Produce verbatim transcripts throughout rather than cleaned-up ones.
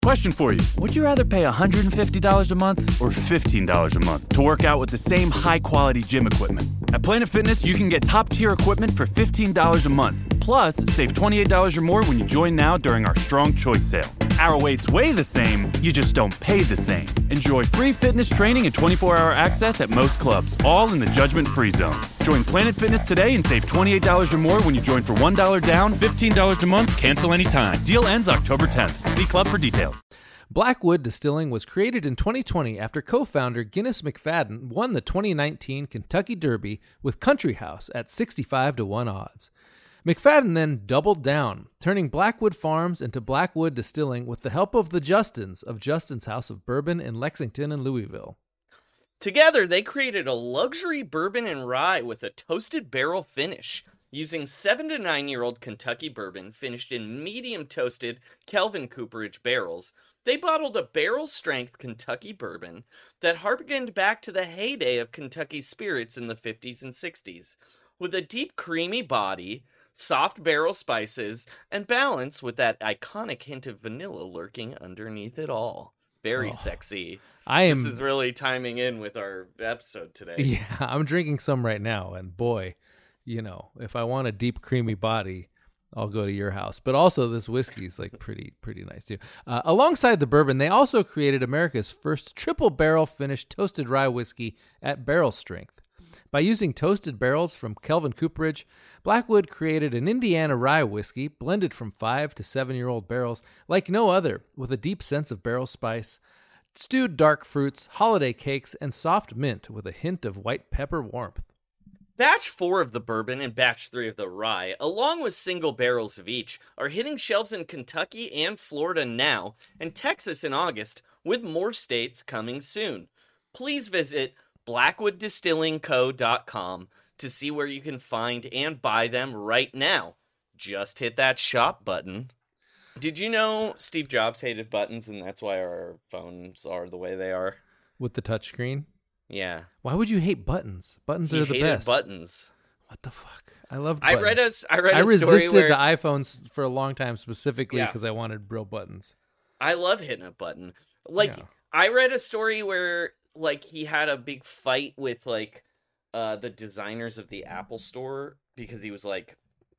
Question for you. Would you rather pay one hundred fifty dollars a month or fifteen dollars a month to work out with the same high-quality gym equipment? At Planet Fitness, you can get top-tier equipment for fifteen dollars a month. Plus, save twenty-eight dollars or more when you join now during our Strong Choice sale. Our weights weigh the same, you just don't pay the same. Enjoy free fitness training and twenty-four hour access at most clubs, all in the judgment-free zone. Join Planet Fitness today and save twenty-eight dollars or more when you join for one dollar down, fifteen dollars a month, cancel anytime. Deal ends October tenth. See club for details. Blackwood Distilling was created in twenty twenty after co-founder Guinness McFadden won the twenty nineteen Kentucky Derby with Country House at sixty-five to one odds. McFadden then doubled down, turning Blackwood Farms into Blackwood Distilling with the help of the Justins of Justin's House of Bourbon in Lexington and Louisville. Together, they created a luxury bourbon and rye with a toasted barrel finish, using seven to nine year old Kentucky bourbon finished in medium toasted Kelvin Cooperage barrels. They bottled a barrel-strength Kentucky bourbon that harkened back to the heyday of Kentucky spirits in the fifties and sixties, with a deep, creamy body, soft barrel spices, and balance with that iconic hint of vanilla lurking underneath it all. Very oh, sexy. I am. This is really timing in with our episode today. Yeah, I'm drinking some right now, and boy, you know, if I want a deep, creamy body, I'll go to your house. But also, this whiskey is like pretty, pretty nice too. Uh, alongside the bourbon, they also created America's first triple barrel finished toasted rye whiskey at barrel strength. By using toasted barrels from Kelvin Cooperage, Blackwood created an Indiana rye whiskey blended from five to seven-year-old barrels like no other, with a deep sense of barrel spice, stewed dark fruits, holiday cakes, and soft mint with a hint of white pepper warmth. Batch four of the bourbon and batch three of the rye, along with single barrels of each, are hitting shelves in Kentucky and Florida now, and Texas in August, with more states coming soon. Please visit blackwood distilling co dot com to see where you can find and buy them right now. Just hit that shop button. Did you know Steve Jobs hated buttons, and that's why our phones are the way they are? With the touchscreen? Yeah. Why would you hate buttons? Buttons he are the hated best. buttons. What the fuck? I loved I buttons. read a, I read a I resisted story where... the iPhones for a long time specifically because Yeah. I wanted real buttons. I love hitting a button. Like, Yeah. I read a story where, like, he had a big fight with, like, uh, the designers of the Apple Store because he was like,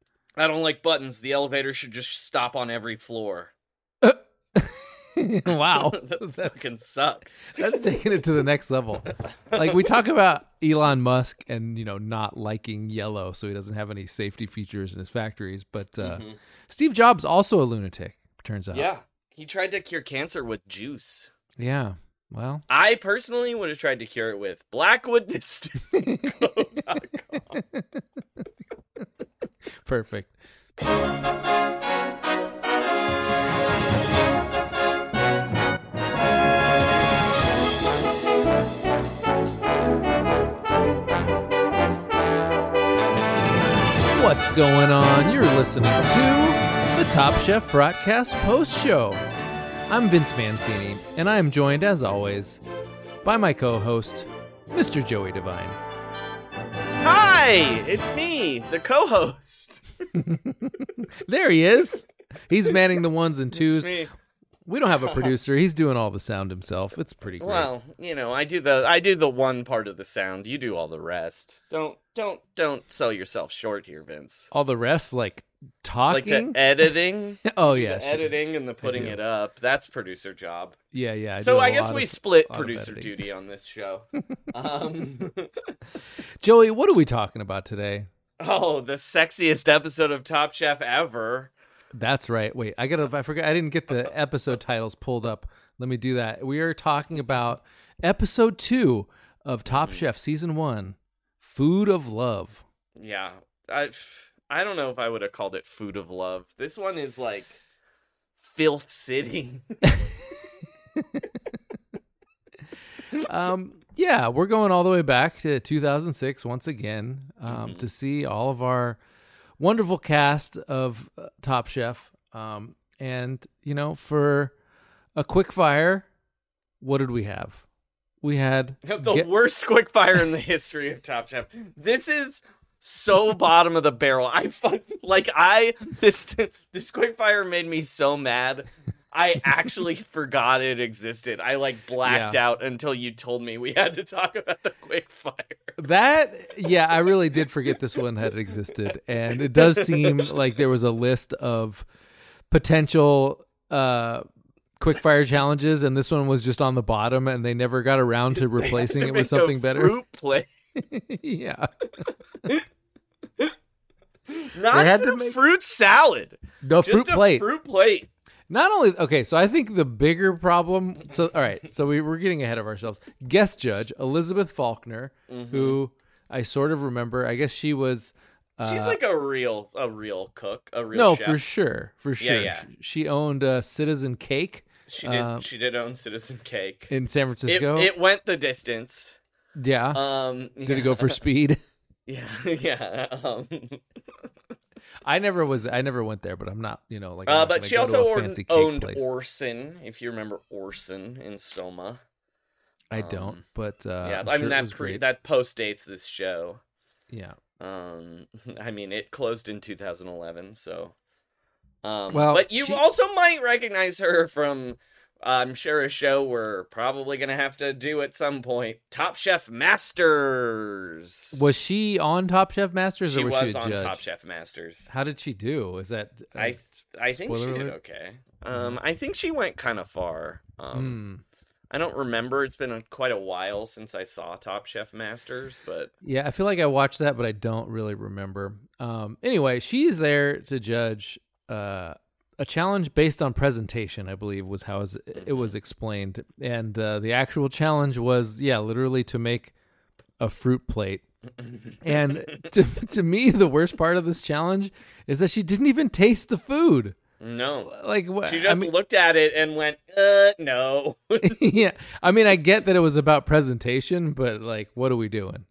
I don't like buttons. The elevator should just stop on every floor. Wow. that That's- fucking sucks. That's taking it to the next level. Like, we talk about Elon Musk and, you know, not liking yellow so he doesn't have any safety features in his factories. But uh, Mhm. Steve Jobs, also a lunatic, turns out. Yeah. He tried to cure cancer with juice. Yeah. Well, I personally would have tried to cure it with blackwood distilling co dot com. perfect. What's going on? You're listening to the Top Chef Broadcast Post Show. I'm Vince Mancini, and I am joined, as always, by my co-host, Mister Joey Devine. Hi, it's me, the co-host. There he is. He's manning the ones and It's twos. me. We don't have a producer. He's doing all the sound himself. It's pretty great. Well, you know, I do the I do the one part of the sound. You do all the rest. Don't don't don't sell yourself short here, Vince. All the rest, like Like talking. the editing, oh yeah, the sure. editing, and the putting do. it up. That's producer job. Yeah, yeah. I so do a I guess lot we of- split lot of producer editing. duty on this show. um, Joey, what are we talking about today? oh, the sexiest episode of Top Chef ever. That's right. Wait, I gotta. I forgot. I didn't get the episode titles pulled up. Let me do that. We are talking about episode two of Top Mm-hmm. Chef season one, Food of Love. Yeah, I I don't know if I would have called it Food of Love. This one is like Filth City. um, yeah, we're going all the way back to two thousand six once again um, Mhm. to see all of our wonderful cast of uh, Top Chef. Um, and, you know, for a quick fire, what did we have? We had The Get- worst quickfire in the history of Top Chef. This is so bottom of the barrel. I fuck, like I this this quickfire made me so mad. I actually forgot it existed. I like blacked Yeah. out until you told me we had to talk about the quick fire. That, yeah, I really did forget this one had existed. And it does seem like there was a list of potential uh, quick fire challenges, and this one was just on the bottom, and they never got around to replacing To it make with something a better. Fruit plate. Yeah. Not had even to a make- fruit salad. No, Just fruit a plate. fruit plate. Not only, okay, so I think the bigger problem, so, all right, so we, we're getting ahead of ourselves. Guest judge, Elizabeth Faulkner, who I sort of remember, I guess she was. Uh, She's like a real, a real cook, a real no, chef. for sure, for sure. yeah. She, she owned uh, Citizen Cake She did. um, she did own Citizen Cake. in San It, Francisco. it went the distance. yeah. Um, Did it go for speed? Yeah, yeah. Um, I never was. I never went there, but I'm not. You know, like. I'm uh, not but gonna she go to also a owned, fancy cake owned place. Orson, if you remember Orson in Soma. I don't, um, but uh, yeah, I'm I sure mean it that was pre- great. that post dates this show. Yeah. Um, I mean it closed in two thousand eleven, so. Um, Well, but you she- also might recognize her from, I'm sure, a show we're probably gonna have to do at some point. Top Chef Masters. Was she on Top Chef Masters, she or was, was she a on judge? Top Chef Masters. How did she do? Is that? Uh, I I think she spoiler did alert? okay. Um, I think she went kind of far. Um, hmm. I don't remember. It's been a, quite a while since I saw Top Chef Masters, but Yeah, I feel like I watched that, but I don't really remember. Um, anyway, she's there to judge uh, a challenge based on presentation, I believe was how it was explained. And uh, the actual challenge was, yeah, literally to make a fruit plate. And to, to me, the worst part of this challenge is that she didn't even taste the food. no. Like, what? She just I mean, looked at it and went, uh, no. yeah. I mean, I get that it was about presentation, but like, what are we doing?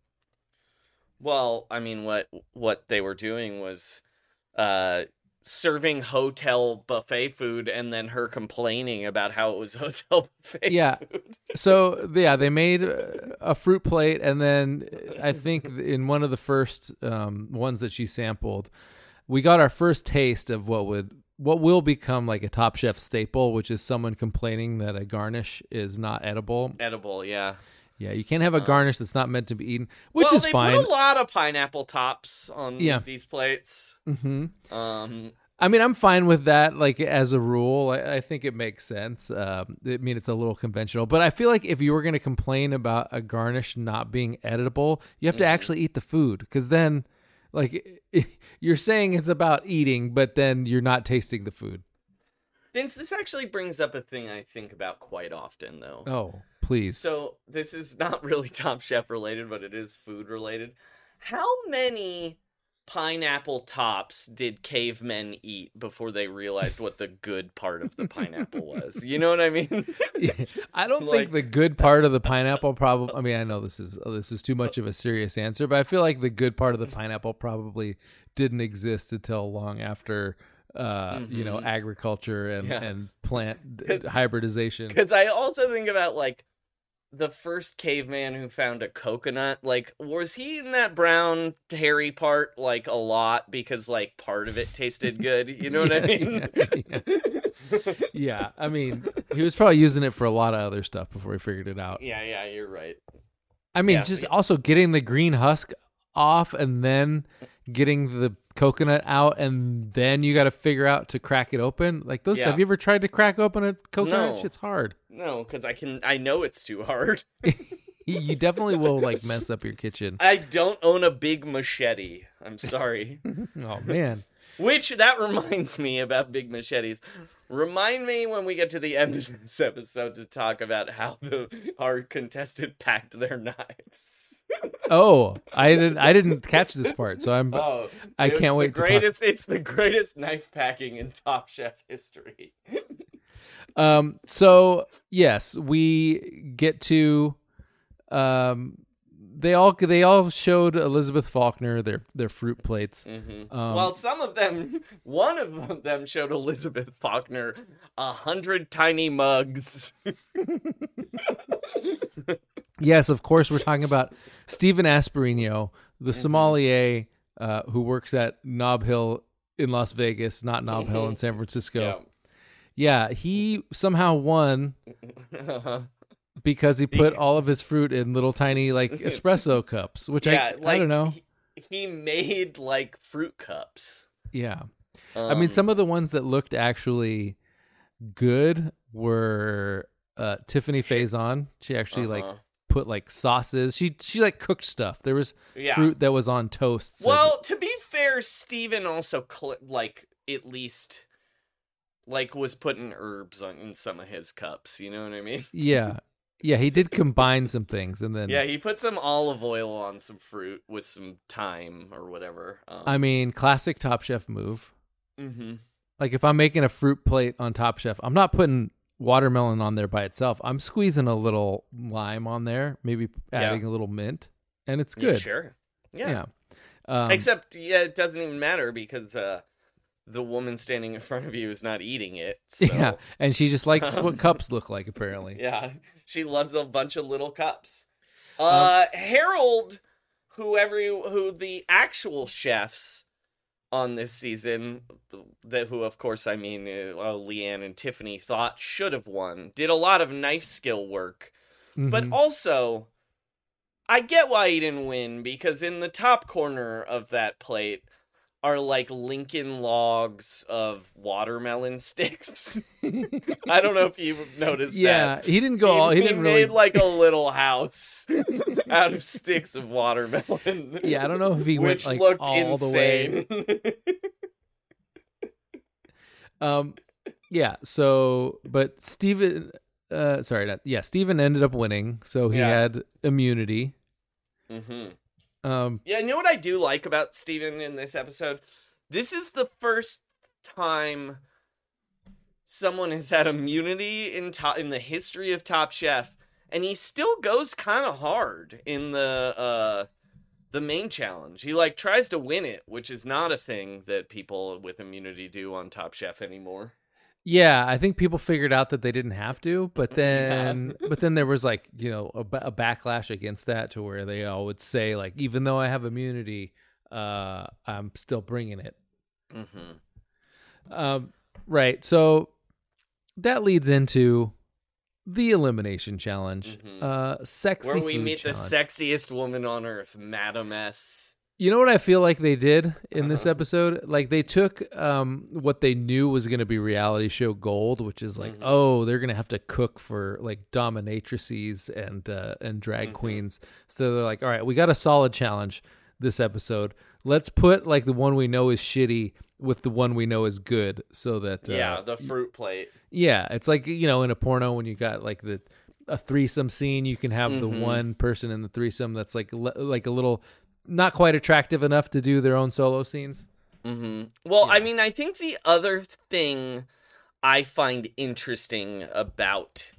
Well, I mean, what what they were doing was uh, serving hotel buffet food and then her complaining about how it was hotel buffet Yeah. food. So yeah, they made uh, a fruit plate, and then I think in one of the first um, ones that she sampled, we got our first taste of what would what will become like a Top Chef staple, which is someone complaining that a garnish is not edible. Edible, yeah. Yeah, you can't have a garnish that's not meant to be eaten, which well, is they fine. put a lot of pineapple tops on Yeah. these plates. hmm Um, I mean, I'm fine with that. Like as a rule, I, I think it makes sense. Um, I mean, it's a little conventional, but I feel like if you were going to complain about a garnish not being editable, you have to Mhm. actually eat the food, because then, like, you're saying it's about eating, but then you're not tasting the food. Vince, this actually brings up a thing I think about quite often, though. Oh, please. So this is not really Top Chef related, but it is food related. How many pineapple tops did cavemen eat before they realized what the good part of the pineapple was? You know what I mean? I don't Like- think the good part of the pineapple probably. I mean, I know this is this is too much of a serious answer, but I feel like the good part of the pineapple probably didn't exist until long after, uh, you know, Mhm. agriculture and Yeah. and plant d- 'Cause- hybridization. Because I also think about like the first caveman who found a coconut. Like, was he in that brown hairy part like a lot because like part of it tasted good? You know what I Yeah, mean? yeah, Yeah, I mean, he was probably using it for a lot of other stuff before he figured it out. yeah, yeah, you're right. I mean, Yeah. just also getting the green husk off and then getting the coconut out, and then you got to figure out to crack it open. Like those, Yeah. have you ever tried to crack open a coconut? No. Shit's hard. No, because I can. I know it's too hard. You definitely will like mess up your kitchen. I don't own a big machete. I'm sorry. Oh man. Which that reminds me about big machetes. Remind me when we get to the end of this episode to talk about how the our contestant packed their knives. Oh, I didn't. I didn't catch this part, so I'm. Oh, I it's can't the wait to talk. greatest, It's the greatest knife packing in Top Chef history. Um. So yes, we get to. Um. They all they all showed Elizabeth Faulkner their their fruit plates. Mm-hmm. Um, well, some of them, one of them showed Elizabeth Faulkner a hundred tiny mugs. Yes, of course, we're talking about Stephen Asperino, the Mm-hmm. sommelier uh, who works at Nob Hill in Las Vegas, not Nob Hill in San Francisco. Yeah. Yeah, he somehow won Uh-huh. because he put all of his fruit in little tiny like espresso cups, which Yeah, I like, I don't know. He, he made like fruit cups. Yeah. Um, I mean, some of the ones that looked actually good were uh, Tiffany Faison. She actually like uh-huh. put like sauces. She she like cooked stuff. There was Yeah. fruit that was on toast. Well, to be fair, Steven also cl- like at least like was putting herbs on in some of his cups. You know what I mean? yeah, yeah, he did combine some things, and then Yeah, he put some olive oil on some fruit with some thyme or whatever. Um, I mean, classic Top Chef move. mm-hmm. Like if I'm making a fruit plate on Top Chef, I'm not putting watermelon on there by itself. I'm squeezing a little lime on there, maybe adding Yeah. a little mint, and it's Yeah, good. sure. Yeah. Yeah. Um, Except, yeah, it doesn't even matter because uh, the woman standing in front of you is not eating it. So. Yeah, and she just likes what cups look like, apparently. Yeah, she loves a bunch of little cups. Um, Uh, Harold, whoever you, who the actual chefs on this season, that who of course I mean uh, Leanne and Tiffany thought should have won, did a lot of knife skill work, but Mhm. also I get why he didn't win because in the top corner of that plate are like Lincoln logs of watermelon sticks. I don't know if you've noticed yeah, that. he didn't go all. He, he didn't made really. like a little house out of sticks of watermelon. Yeah, I don't know if he which went like looked all the way. insane. Um, yeah. So, but Steven, uh, sorry, not, yeah, Steven ended up winning, so he Yeah. had immunity. hmm Um, Yeah, you know what I do like about Steven in this episode? This is the first time someone has had immunity in to- in the history of Top Chef, and he still goes kind of hard in the uh, the main challenge. He like tries to win it, which is not a thing that people with immunity do on Top Chef anymore. yeah, I think people figured out that they didn't have to, but then, but then there was like you know a, ba- a backlash against that to where they all would say like, even though I have immunity, uh, I'm still bringing it. Mm-hmm. Um, right. So that leads into the elimination challenge. Mhm. Uh, sexy Where we food meet challenge. the sexiest woman on earth, Madam S. You know what I feel like they did in this Uh-huh. episode? Like they took um, what they knew was going to be reality show gold, which is like, Mhm. oh, they're going to have to cook for like dominatrices and uh, and drag Mhm. queens. So they're like, all right, we got a solid challenge this episode. Let's put like the one we know is shitty with the one we know is good, so that uh, Yeah, the fruit plate. yeah, it's like you know in a porno when you got like the a threesome scene, you can have the Mhm. one person in the threesome that's like le- like a little not quite attractive enough to do their own solo scenes. Mm-hmm. Well, Yeah. I mean, I think the other thing I find interesting about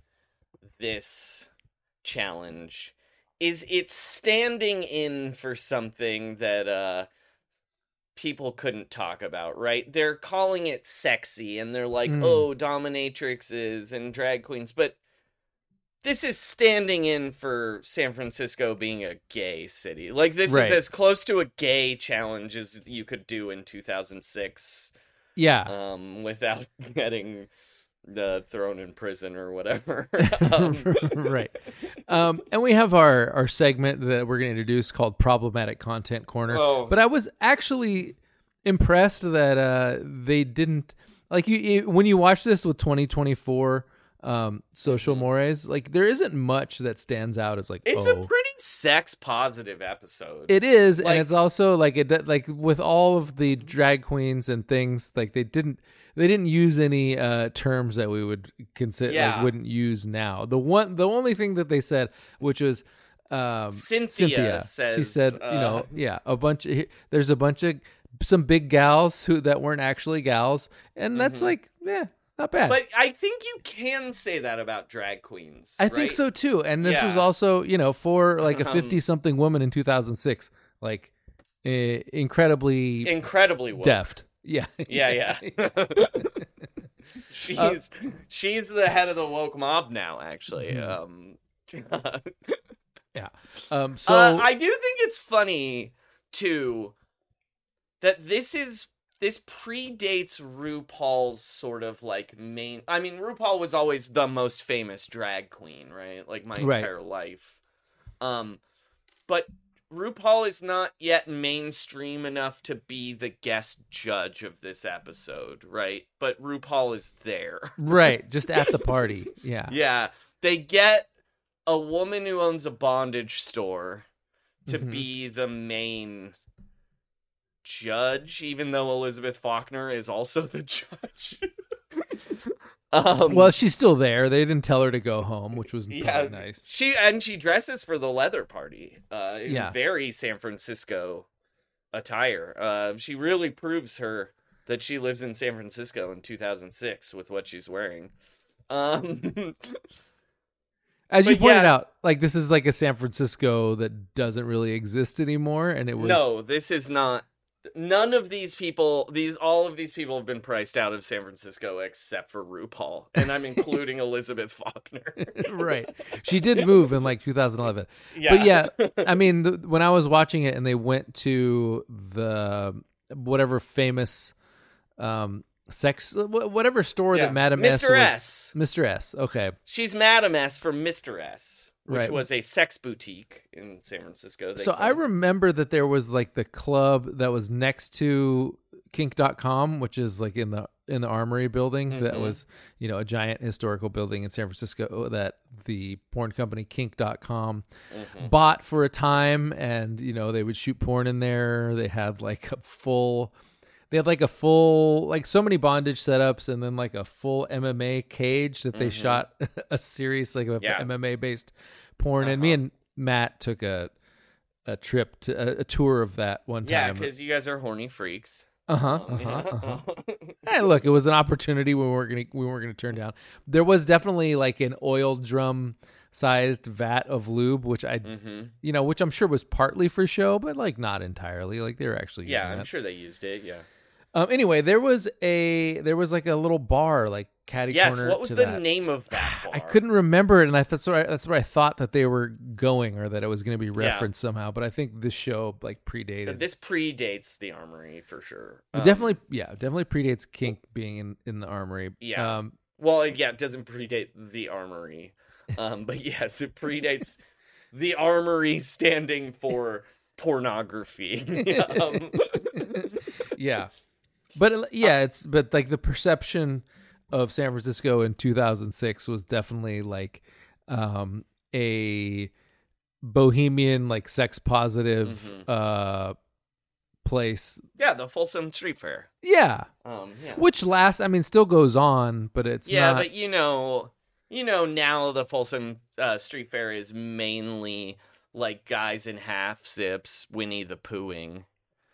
this challenge is it's standing in for something that uh people couldn't talk about, right? They're calling it sexy and they're like, Mm. oh, dominatrixes and drag queens, but this is standing in for San Francisco being a gay city. Like, this Right. is as close to a gay challenge as you could do in two thousand six Yeah, um, without getting uh, thrown in prison or whatever. um, right. Um, and we have our our segment that we're going to introduce called Problematic Content Corner. Oh. But I was actually impressed that uh, they didn't like you it, when you watch this with twenty twenty-four um, social Mhm. mores. Like there isn't much that stands out as like It's oh. a pretty sex positive episode. It is, Like- and it's also like it like with all of the drag queens and things like they didn't they didn't use any uh, terms that we would consider Yeah. like wouldn't use now. The one the only thing that they said, which was um, Cynthia, says, she said, uh, you know, yeah, a bunch. Of, there's a bunch of some big gals who that weren't actually gals, and that's Mhm. like, yeah, not bad. But I think you can say that about drag queens. I think right? so too. And this was Yeah. also, you know, for like a Um, fifty-something woman in two thousand six, like eh, incredibly Incredibly woke. deft. Yeah, Yeah, yeah. she's Uh, she's the head of the woke mob now, actually. Mhm. Um, Um, so uh, I do think it's funny too that this is this predates RuPaul's sort of like main. I mean, RuPaul was always the most famous drag queen, right? Like my Right. entire life. Um, but RuPaul is not yet mainstream enough to be the guest judge of this episode, right? But RuPaul is there. Right, just at the party. Yeah. Yeah, they get a woman who owns a bondage store to Mhm. be the main judge, even though Elizabeth Faulkner is also the judge. um, Well, she's still there. They didn't tell her to go home, which was yeah, probably nice. she and she dresses for the leather party. Uh, in Yeah. very San Francisco attire. Uh, she really proves her that she lives in San Francisco in two thousand six with what she's wearing. Um, As you but pointed yeah. out, like this is like a San Francisco that doesn't really exist anymore, and it was no, this is not. None of these people, these all of these people have been priced out of San Francisco except for RuPaul, and I'm including Elizabeth Faulkner. right. She did move in like two thousand eleven. Yeah. But yeah, I mean, the, when I was watching it and they went to the whatever famous um, sex, wh- whatever store Yeah. that Madame Mister S was. S. Mister S. Okay. She's Madame S for Mister S, which Right. was a sex boutique in San Francisco. they So I called- remember that there was like the club that was next to kink dot com, which is like in the in the Armory building. That Mhm. was, you know, a giant historical building in San Francisco that the porn company kink dot com Mhm. bought for a time, and you know, they would shoot porn in there. They had like a full they had like a full like so many bondage setups, and then like a full M M A cage that they Mhm. shot a series like of Yeah. M M A based porn. And me Uh-huh. and Matt took a a trip to a, a tour of that one Yeah, time. because you guys are horny freaks. uh-huh, Um, uh-huh, uh-huh. yeah. Hey, look, it was an opportunity we weren't gonna we weren't gonna turn down. There was definitely like an oil drum sized vat of lube, which I Mhm. you know, which I'm sure was partly for show, but like not entirely. Like they were actually Yeah, using I'm that. sure they used it. Yeah. Um, anyway, there was a there was like a little bar like catty Yes. corner What was to the that. name of that bar? I couldn't remember it, and I that's where I, that's where I thought that they were going, or that it was going to be referenced somehow. But I think this show like predated. This predates the Armory for sure. It Um, definitely, yeah, definitely predates kink being in, in the Armory. Yeah. Um, Well, yeah, it doesn't predate the Armory, um, but yes, it predates the Armory standing for pornography. um, yeah, but uh, yeah, it's but like the perception of San Francisco in two thousand six was definitely like um, a bohemian, like sex positive Mhm. uh, place. yeah, the Folsom Street Fair. Yeah, Um, yeah. which lasts. I mean, still goes on, but it's yeah, not. but you know, you know, now the Folsom uh, Street Fair is mainly like guys in half zips, Winnie the Poohing.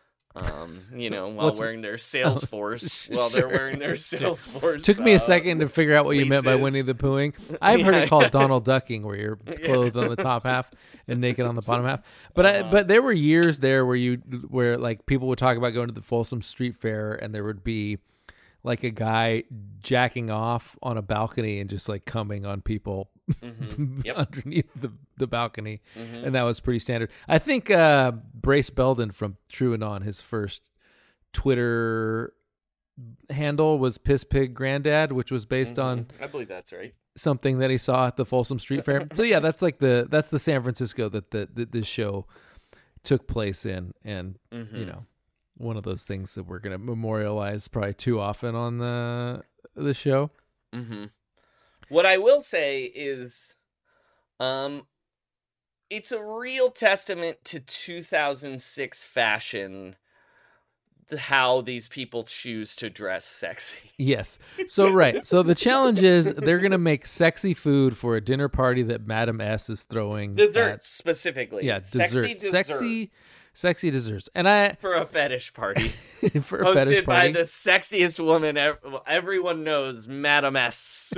Um, you know, while What's- wearing their Salesforce, while they're Sure, wearing their sure. Salesforce. Took me uh, a second to figure out what you meant by fleeces. Winnie the Poohing. I've heard Yeah. it called Donald Ducking, where you're clothed on the top half and naked on the bottom half. But I, Uh-huh. but there were years there where you where like people would talk about going to the Folsom Street Fair, and there would be like a guy jacking off on a balcony and just like coming on people Mhm. Yep. underneath the, the balcony. Mhm. And that was pretty standard. I think uh, Brace Belden from True and On, his first Twitter handle was Piss Pig Granddad, which was based on Mhm. I believe that's right. something that he saw at the Folsom Street Fair. So yeah, that's like the that's the San Francisco that the, that this show took place in, and Mhm. you know, one of those things that we're gonna memorialize probably too often on the the show. Mm-hmm. What I will say is, um, it's a real testament to two thousand six fashion, the, how these people choose to dress sexy. Yes. So right. So the challenge is they're gonna make sexy food for a dinner party that Madame S is throwing. Desserts at- specifically. yeah, dessert. Sexy dessert. Sexy, sexy desserts. And I For a fetish party. for a fetish Hosted by party. the sexiest woman ev- everyone knows, Madame S.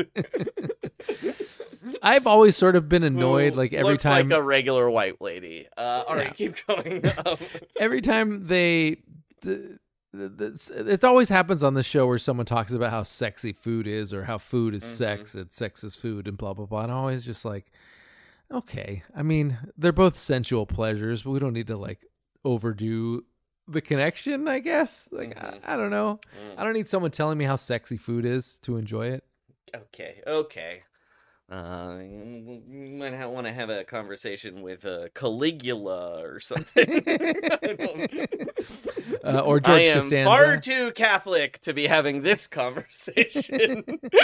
I've always sort of been annoyed, Who like every looks time like a regular white lady. Uh, all right, Yeah. keep going. Um, every time they the, the, the, it always happens on the show where someone talks about how sexy food is, or how food is Mhm. sex and sex is food, and blah blah blah. And I'm always just like, okay, I mean, they're both sensual pleasures, but we don't need to like overdo the connection, I guess. Like, Mhm. I, I don't know. Mm. I don't need someone telling me how sexy food is to enjoy it. Okay, okay. Uh, you might ha- want to have a conversation with uh, Caligula or something. I don't- Uh, or George I am Costanza. far too Catholic to be having this conversation.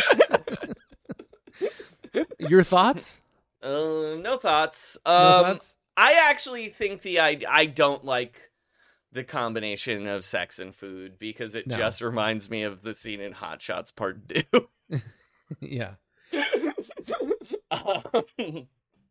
Your thoughts? uh, no thoughts. No Um, thoughts? I actually think the I I don't like the combination of sex and food because it No. just reminds me of the scene in Hot Shots Part Two. Yeah. um,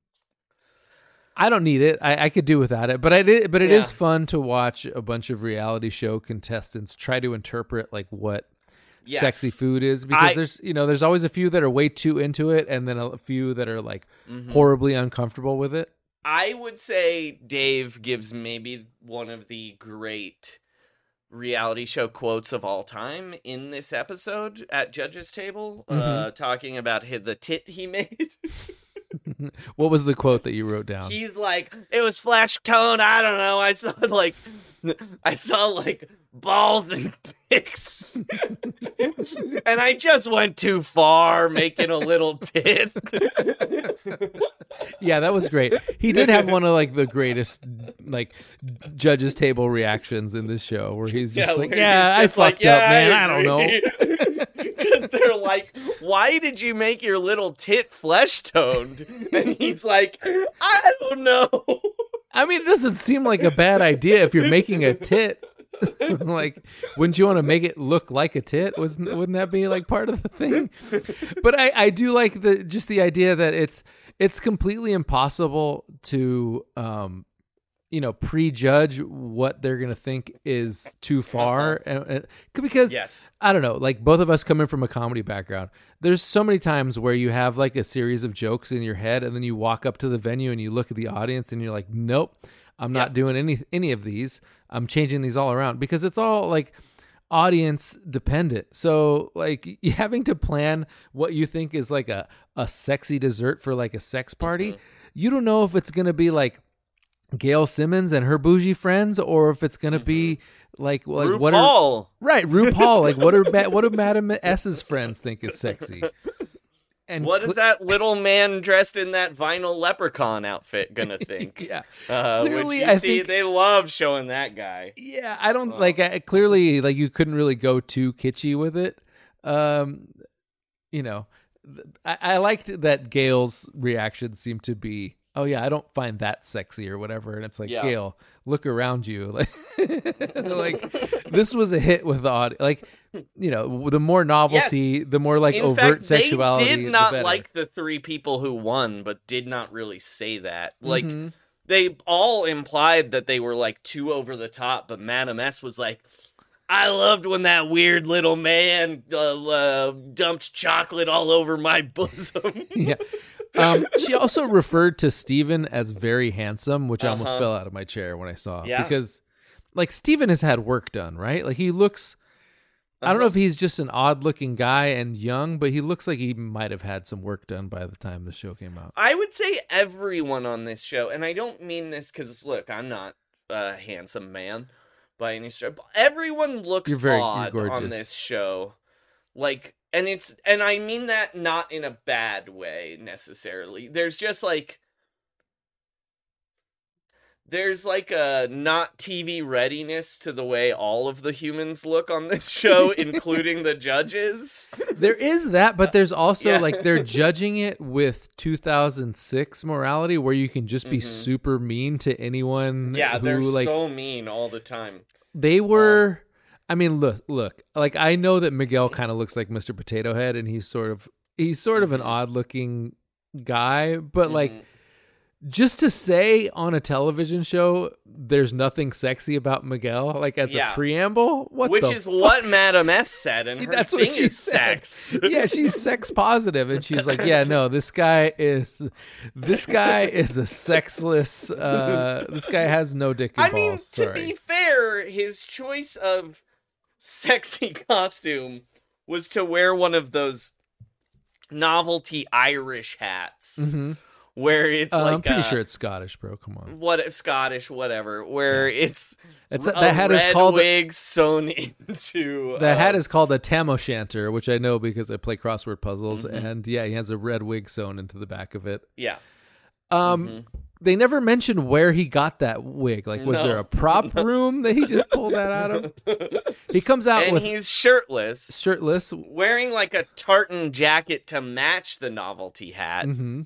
I don't need it. I, I could do without it, but I did. But it Yeah. is fun to watch a bunch of reality show contestants try to interpret like what Yes. sexy food is, because I- there's you know there's always a few that are way too into it, and then a few that are like mhm. horribly uncomfortable with it. I would say Dave gives maybe one of the great reality show quotes of all time in this episode at Judge's Table, uh, talking about hi- the tit he made. What was the quote that you wrote down? He's like, it was flash tone. I don't know. I saw like, I saw like balls and dicks, and I just went too far making a little tit. Yeah, that was great. He did have one of like the greatest like Judge's Table reactions in this show, where he's just like, where "Yeah, he's I just like, fucked up, "Yeah, man. I don't know." agree." 'Cause they're like, why did you make your little tit flesh toned? And he's like, I don't know. I mean, it doesn't seem like a bad idea if you're making a tit. Like, wouldn't you want to make it look like a tit? Wasn't wouldn't that be like part of the thing? But I, I do like the just the idea that it's it's completely impossible to um you know prejudge what they're gonna think is too far, and, and because Yes. I don't know, like both of us coming from a comedy background, there's so many times where you have like a series of jokes in your head, and then you walk up to the venue and you look at the audience and you're like, nope, I'm not Yep. doing any any of these. I'm changing these all around, because it's all like audience dependent. So like you having to plan what you think is like a, a sexy dessert for like a sex party. Mhm. You don't know if it's going to be like Gail Simmons and her bougie friends, or if it's going to be like, like what are RuPaul. right RuPaul. Like what are Ma- what do Madam S's friends think is sexy? And What cl- is that little man dressed in that vinyl leprechaun outfit gonna think? Yeah. Uh, which Clearly, you I see, think- they love showing that guy. Yeah, I don't Oh. like I, clearly like you couldn't really go too kitschy with it. Um, you know, th- I, I liked that Gail's reaction seemed to be, "Oh yeah, I don't find that sexy" or whatever, and it's like, Yeah. Gail, look around you, like, like this was a hit with the audience. Like, you know, the more novelty, the more like In overt fact, sexuality. they the did not better. like the three people who won, but did not really say that. Like, Mhm. they all implied that they were like too over the top, but Madam S was like, I loved when that weird little man uh, uh, dumped chocolate all over my bosom. Yeah. Um, she also referred to Steven as very handsome, which I almost Uh-huh. fell out of my chair when I saw. Yeah. Because, like, Steven has had work done, right? Like, he looks... I don't know Uh-huh. if he's just an odd-looking guy and young, but he looks like he might have had some work done by the time the show came out. I would say everyone on this show, and I don't mean this because, look, I'm not a handsome man by any stretch. but Everyone looks You're very- you're odd on gorgeous. this show. Like, and it's, and I mean that not in a bad way necessarily. There's just like, there's like a not T V readiness to the way all of the humans look on this show, including the judges. There is that, but there's also, Yeah. like, they're judging it with two thousand six morality, where you can just be Mhm. super mean to anyone Yeah, who, they're like, so mean all the time. they were... I mean, look, look. Like, I know that Miguel kind of looks like Mister Potato Head, and he's sort of he's sort of an Mhm. odd-looking guy. But like, Mhm. just to say on a television show, there's nothing sexy about Miguel, like as Yeah. a preamble. What Which the is fuck? what Madam S said, and her That's thing what she is said. sex. Yeah, she's sex positive, and she's like, yeah, no, this guy is this guy is a sexless. Uh, this guy has no dick and I mean, balls. to Sorry. be fair, his choice of sexy costume was to wear one of those novelty Irish hats, Mhm. where it's Uh, like I'm pretty uh, sure it's Scottish, bro. Come on. what Scottish, whatever, where it's It's a that hat is red called wig sewn into. the uh, hat is called a tam o' shanter, which I know because I play crossword puzzles, Mhm. and yeah, he has a red wig sewn into the back of it. Yeah. Um, Mhm. they never mentioned where he got that wig. Like, was No. there a prop room that he just pulled that out of? He comes out And with he's shirtless, shirtless. wearing like a tartan jacket to match the novelty hat. hmm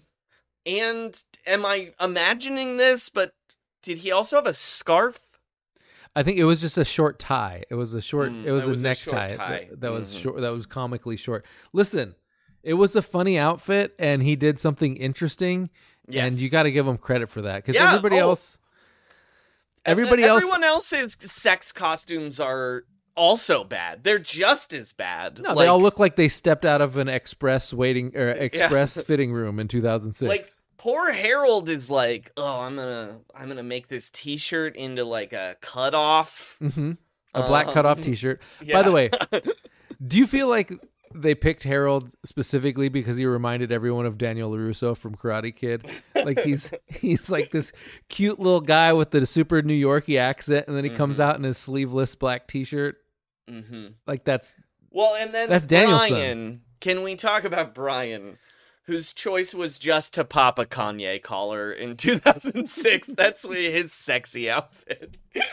And am I imagining this? But did he also have a scarf? I think it was just a short tie. It was a short. Mm, it was it a was a short necktie tie. that, that was Mhm. short. That was comically short. Listen, it was a funny outfit, and he did something interesting. Yes. And you got to give him credit for that because Yeah, everybody oh. else, everybody else, Everyone else's sex costumes are also bad. They're just as bad. no, like, they all look like they stepped out of an express waiting or express fitting room in two thousand six. like poor Harold is like, oh, I'm gonna, I'm gonna make this T-shirt into like a cutoff. hmm a black Um, cutoff T-shirt. By yeah. the way, do you feel like they picked Harold specifically because he reminded everyone of Daniel LaRusso from Karate Kid? Like he's he's like this cute little guy with the super New Yorkie accent, and then he comes Mhm. out in his sleeveless black T-shirt. hmm Like that's Well, and then That's Danielson. Brian. Can we talk about Brian, whose choice was just to pop a Kanye collar in two thousand six? That's his sexy outfit.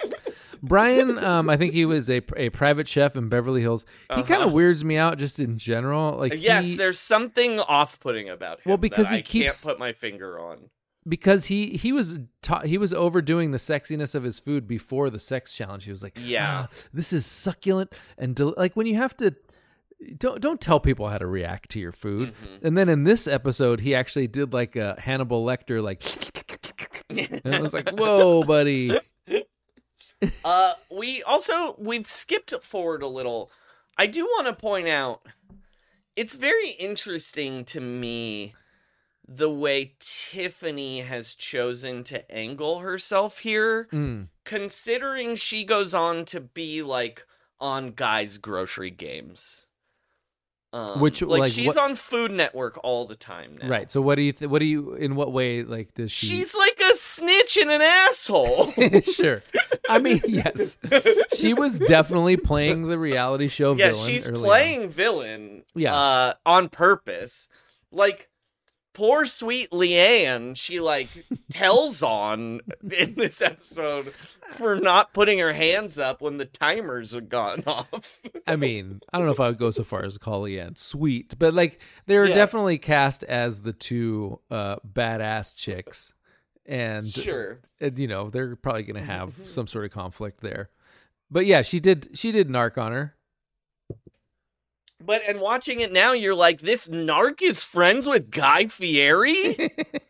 Brian. Um, I think he was a a private chef in Beverly Hills. He kind Uh-huh. of weirds me out just in general. Like yes, he, there's something off-putting about him. Well, because that he I keeps- can't put my finger on. because he he was ta- he was overdoing the sexiness of his food before the sex challenge. He was like, Yeah. "Ah, this is succulent and del-. Like when you have to don't don't tell people how to react to your food." Mm-hmm. And then in this episode, he actually did like a Hannibal Lecter, like, and it was like, whoa, buddy. Uh, we also we've skipped forward a little. I do want to point out, it's very interesting to me the way Tiffany has chosen to angle herself here, Mm. considering she goes on to be like on Guy's Grocery Games. Um, Which, like, like, she's what- on Food Network all the time now. Right. So what do you th- what do you in what way like does she? She's like a snitch and an asshole. Sure. I mean, yes, she was definitely playing the reality show Yeah, villain. she's early playing villain. Yeah. Uh, on purpose. Like, poor sweet Leanne, she like tells on in this episode for not putting her hands up when the timers had gone off. on. I mean, I don't know if I would go so far as to call Leanne sweet, but like they were Yeah. definitely cast as the two uh, badass chicks, and Sure. and, you know they're probably going to have some sort of conflict there. But yeah, she did she did narc on her. But and watching it now, you're like, this narc is friends with Guy Fieri?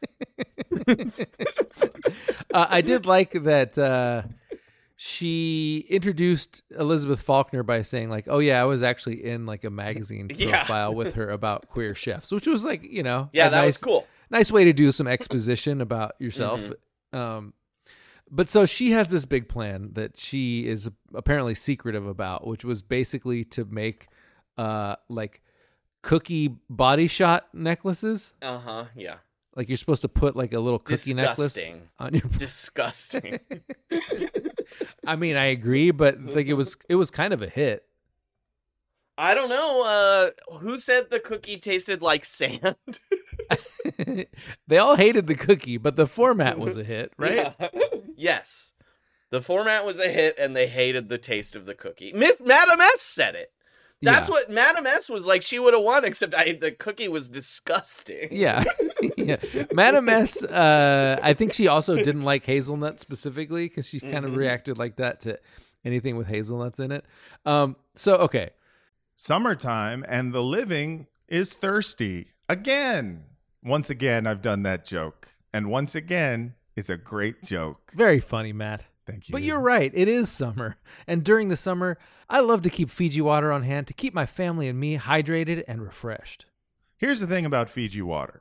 uh, I did like that uh, she introduced Elizabeth Faulkner by saying like, "Oh yeah, I was actually in like a magazine Yeah. profile with her about queer chefs," which was like you know Yeah, a that nice, was cool. nice way to do some exposition about yourself. Mm-hmm. Um, but so she has this big plan that she is apparently secretive about, which was basically to make uh like cookie body shot necklaces. Uh-huh, yeah. Like you're supposed to put like a little cookie necklace Disgusting. on your. Disgusting. I mean, I agree, but like it was it was kind of a hit. I don't know, uh, who said the cookie tasted like sand? They all hated the cookie, but the format was a hit, right? Yeah. Yes. The format was a hit, and they hated the taste of the cookie. Miss Madame S said it. That's Yeah. what Madame S was like. She would have won, except I, the cookie was disgusting. Yeah. Yeah. Madame S, uh, I think she also didn't like hazelnut specifically because she kind of Mhm. reacted like that to anything with hazelnuts in it. Um, so, okay. Summertime and the living is thirsty. Again. Once again, I've done that joke. And once again, it's a great joke. Very funny, Matt. Thank you. But you're right. It is summer. And during the summer, I love to keep Fiji water on hand to keep my family and me hydrated and refreshed. Here's the thing about Fiji water.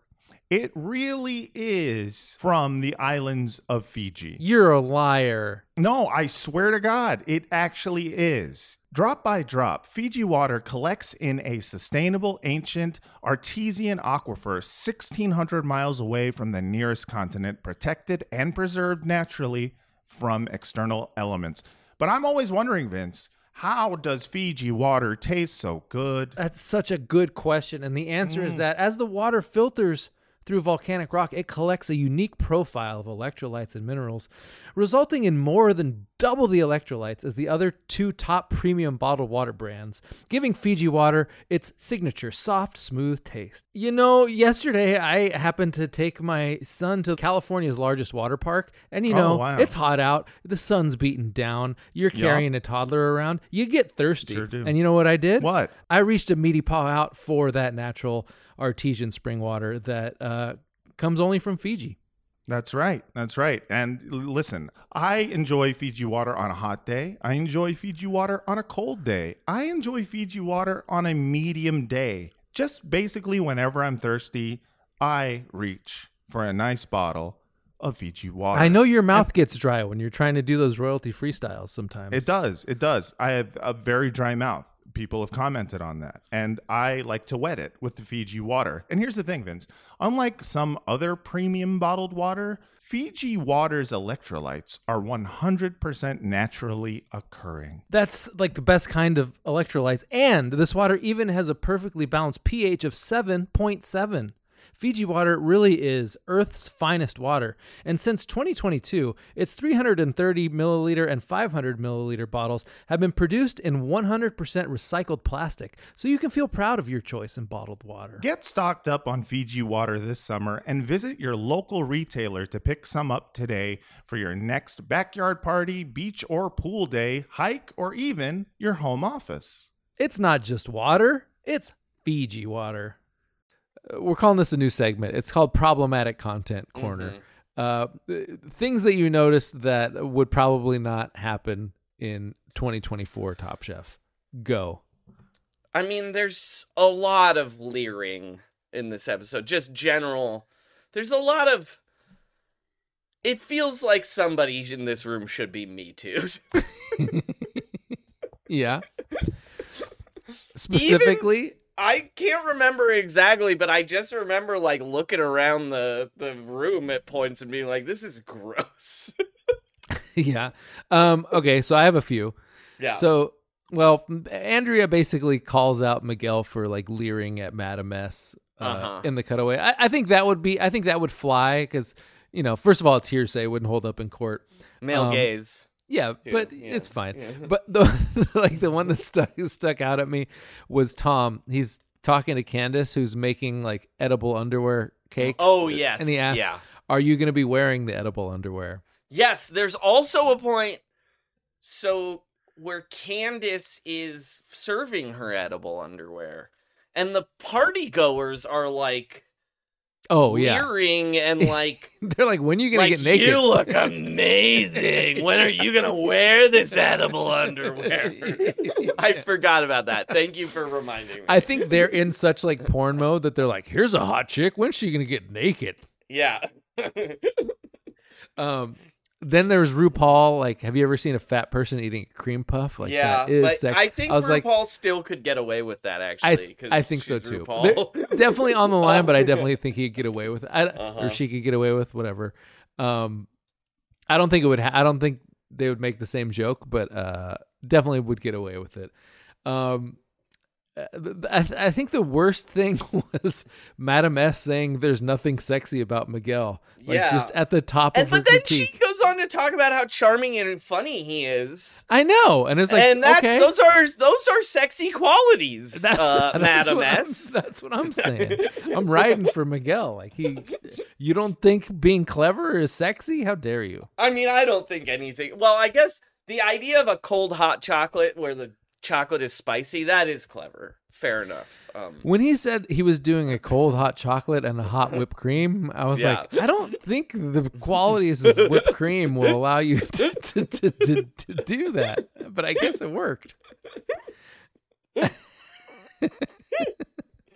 It really is from the islands of Fiji. You're a liar. No, I swear to God, it actually is. Drop by drop, Fiji water collects in a sustainable, ancient, artesian aquifer sixteen hundred miles away from the nearest continent, protected and preserved naturally from external elements. But I'm always wondering, Vince, how does Fiji water taste so good? That's such a good question. And the answer Mm. is that as the water filters through volcanic rock, it collects a unique profile of electrolytes and minerals, resulting in more than double the electrolytes as the other two top premium bottled water brands, giving Fiji water its signature soft, smooth taste. You know, yesterday I happened to take my son to California's largest water park, and you Oh, know, wow. it's hot out, the sun's beating down, you're Yeah. carrying a toddler around, you get thirsty. Sure do. And you know what I did? What? I reached a meaty paw out for that natural artesian spring water that uh, comes only from Fiji. That's right. That's right. And l- listen, I enjoy Fiji water on a hot day. I enjoy Fiji water on a cold day. I enjoy Fiji water on a medium day. Just basically whenever I'm thirsty, I reach for a nice bottle of Fiji water. I know your mouth gets dry when you're trying to do those royalty freestyles sometimes. It does. It does. I have a very dry mouth. People have commented on that. And I like to wet it with the Fiji water. And here's the thing, Vince. Unlike some other premium bottled water, Fiji water's electrolytes are one hundred percent naturally occurring. That's like the best kind of electrolytes. And this water even has a perfectly balanced pH of seven point seven. Fiji water really is Earth's finest water. And since twenty twenty-two, its three hundred thirty milliliter and five hundred milliliter bottles have been produced in one hundred percent recycled plastic. So you can feel proud of your choice in bottled water. Get stocked up on Fiji water this summer and visit your local retailer to pick some up today for your next backyard party, beach or pool day, hike, or even your home office. It's not just water, it's Fiji water. Uh, We're calling this a new segment. It's called Problematic Content Corner. Uh, th- things that you notice that would probably not happen in twenty twenty-four Top Chef. Go. I mean, there's a lot of leering in this episode. Just general. There's a lot of. It feels like somebody in this room should be Me Too'd. Yeah. Specifically, I can't remember exactly, but I just remember like looking around the, the room at points and being like, this is gross. yeah. Um, okay, so I have a few. Yeah. So, well, Andrea basically calls out Miguel for like leering at Madame S uh, Uh-huh. in the cutaway. I, I think that would be, I think that would fly because, you know, first of all, it's hearsay, wouldn't hold up in court. Male um, gaze. Yeah, too. but Yeah. it's fine. Yeah. But the like the one that stuck stuck out at me was Tom. He's talking to Candace, who's making like edible underwear cakes. Oh, yes. and he asks, Yeah. "Are you going to be wearing the edible underwear?" Yes, there's also a point. So where Candace is serving her edible underwear, and the party goers are like Oh yeah, leering and like, they're like, "When are you going to like get naked?" you look amazing. When are you gonna wear this edible underwear? I forgot about that. Thank you for reminding me. I think they're in such like porn mode that they're like, "Here's a hot chick. When's she going to get naked?" yeah. Um. Then there's RuPaul. Like, have you ever seen a fat person eating a cream puff? Like, yeah, that is but sex. I think was like, RuPaul still could get away with that. I, Actually, 'cause I think so she's too. RuPaul. They're definitely on the line, but I definitely think he'd get away with it, I, Uh-huh. or she could get away with whatever. Um, I don't think it would. Ha- I don't think they would make the same joke, but uh, definitely would get away with it. Um, I, th- I think the worst thing was Madame S saying there's nothing sexy about Miguel. Like, Yeah. just at the top and of her but then critique. she goes on to talk about how charming and funny he is. I know, and it's like, and that's okay. those are those are sexy qualities, That's, uh, that's Madam what I'm- S. That's what I'm saying. I'm riding for Miguel. Like he, you don't think being clever is sexy? How dare you? I mean, I don't think anything. Well, I guess the idea of a cold hot chocolate where the chocolate is spicy, that is clever. Fair enough. Um, When he said he was doing a cold hot chocolate and a hot whipped cream, I was Yeah. like, I don't think the qualities of whipped cream will allow you to to, to, to, to do that. But I guess it worked.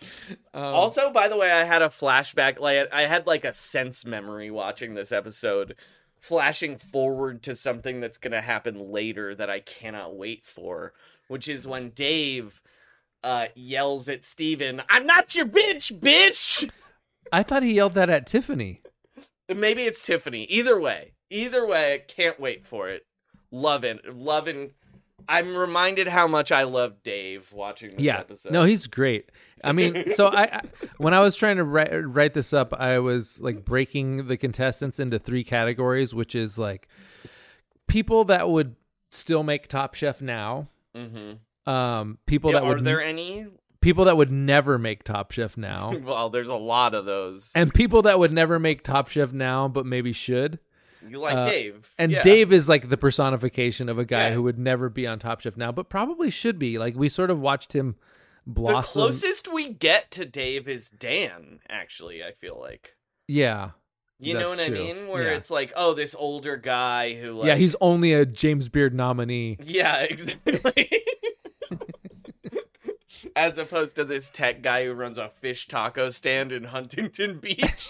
Um, Also, by the way, I had a flashback. Like I had like a sense memory watching this episode, flashing forward to something that's going to happen later that I cannot wait for, which is when Dave uh, yells at Steven, "I'm not your bitch, bitch!" I thought he yelled that at Tiffany. Maybe it's Tiffany. Either way. Either way, I can't wait for it. Love it. Loving. I'm reminded how much I love Dave watching this Yeah, episode. no, he's great. I mean, so I, I when I was trying to write, write this up, I was like breaking the contestants into three categories, which is like people that would still make Top Chef now, Mm-hmm. um, people Yeah, that are would there any? people that would never make Top Chef now, Well, there's a lot of those. and people that would never make Top Chef now but maybe should. You like uh, Dave. And yeah. Dave is like the personification of a guy Yeah. who would never be on Top Chef now, but probably should be. Like we sort of watched him The blossom. closest we get to Dave is Dan, actually, I feel like. Yeah. You know That's what true. I mean? Where Yeah. it's like, oh, this older guy who like... Yeah, he's only a James Beard nominee. Yeah, exactly. As opposed to this tech guy who runs a fish taco stand in Huntington Beach.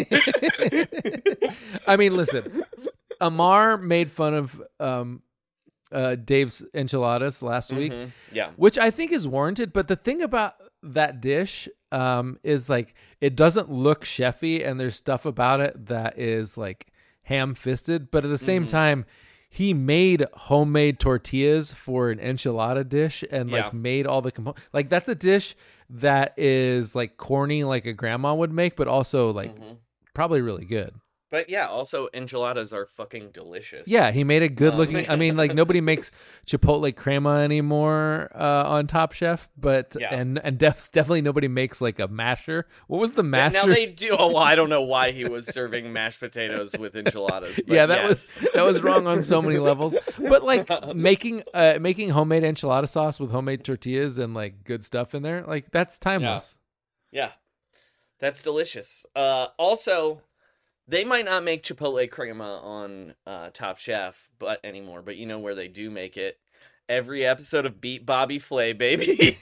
I mean, listen, Amar made fun of um, uh, Dave's enchiladas last week, Mhm. Yeah. which I think is warranted. But the thing about that dish um, is like it doesn't look chefy, and there's stuff about it that is like ham-fisted. But at the same Mhm. time, he made homemade tortillas for an enchilada dish and like Yeah. made all the components. Like that's a dish that is like corny, like a grandma would make, but also like Mhm. probably really good. But yeah, also enchiladas are fucking delicious. Yeah, he made a good Um, looking. I mean, like nobody makes Chipotle crema anymore uh, on Top Chef, but Yeah. and and def- definitely nobody makes like a masher. What was the Th- masher? Now they do. Oh, well, I don't know why he was serving mashed potatoes with enchiladas. But yeah, that yes. was that was wrong on so many levels. But like making uh making homemade enchilada sauce with homemade tortillas and like good stuff in there, like that's timeless. Yeah, that's delicious. Uh, also, they might not make Chipotle crema on uh, Top Chef, but anymore. But you know where they do make it? Every episode of Beat Bobby Flay, baby.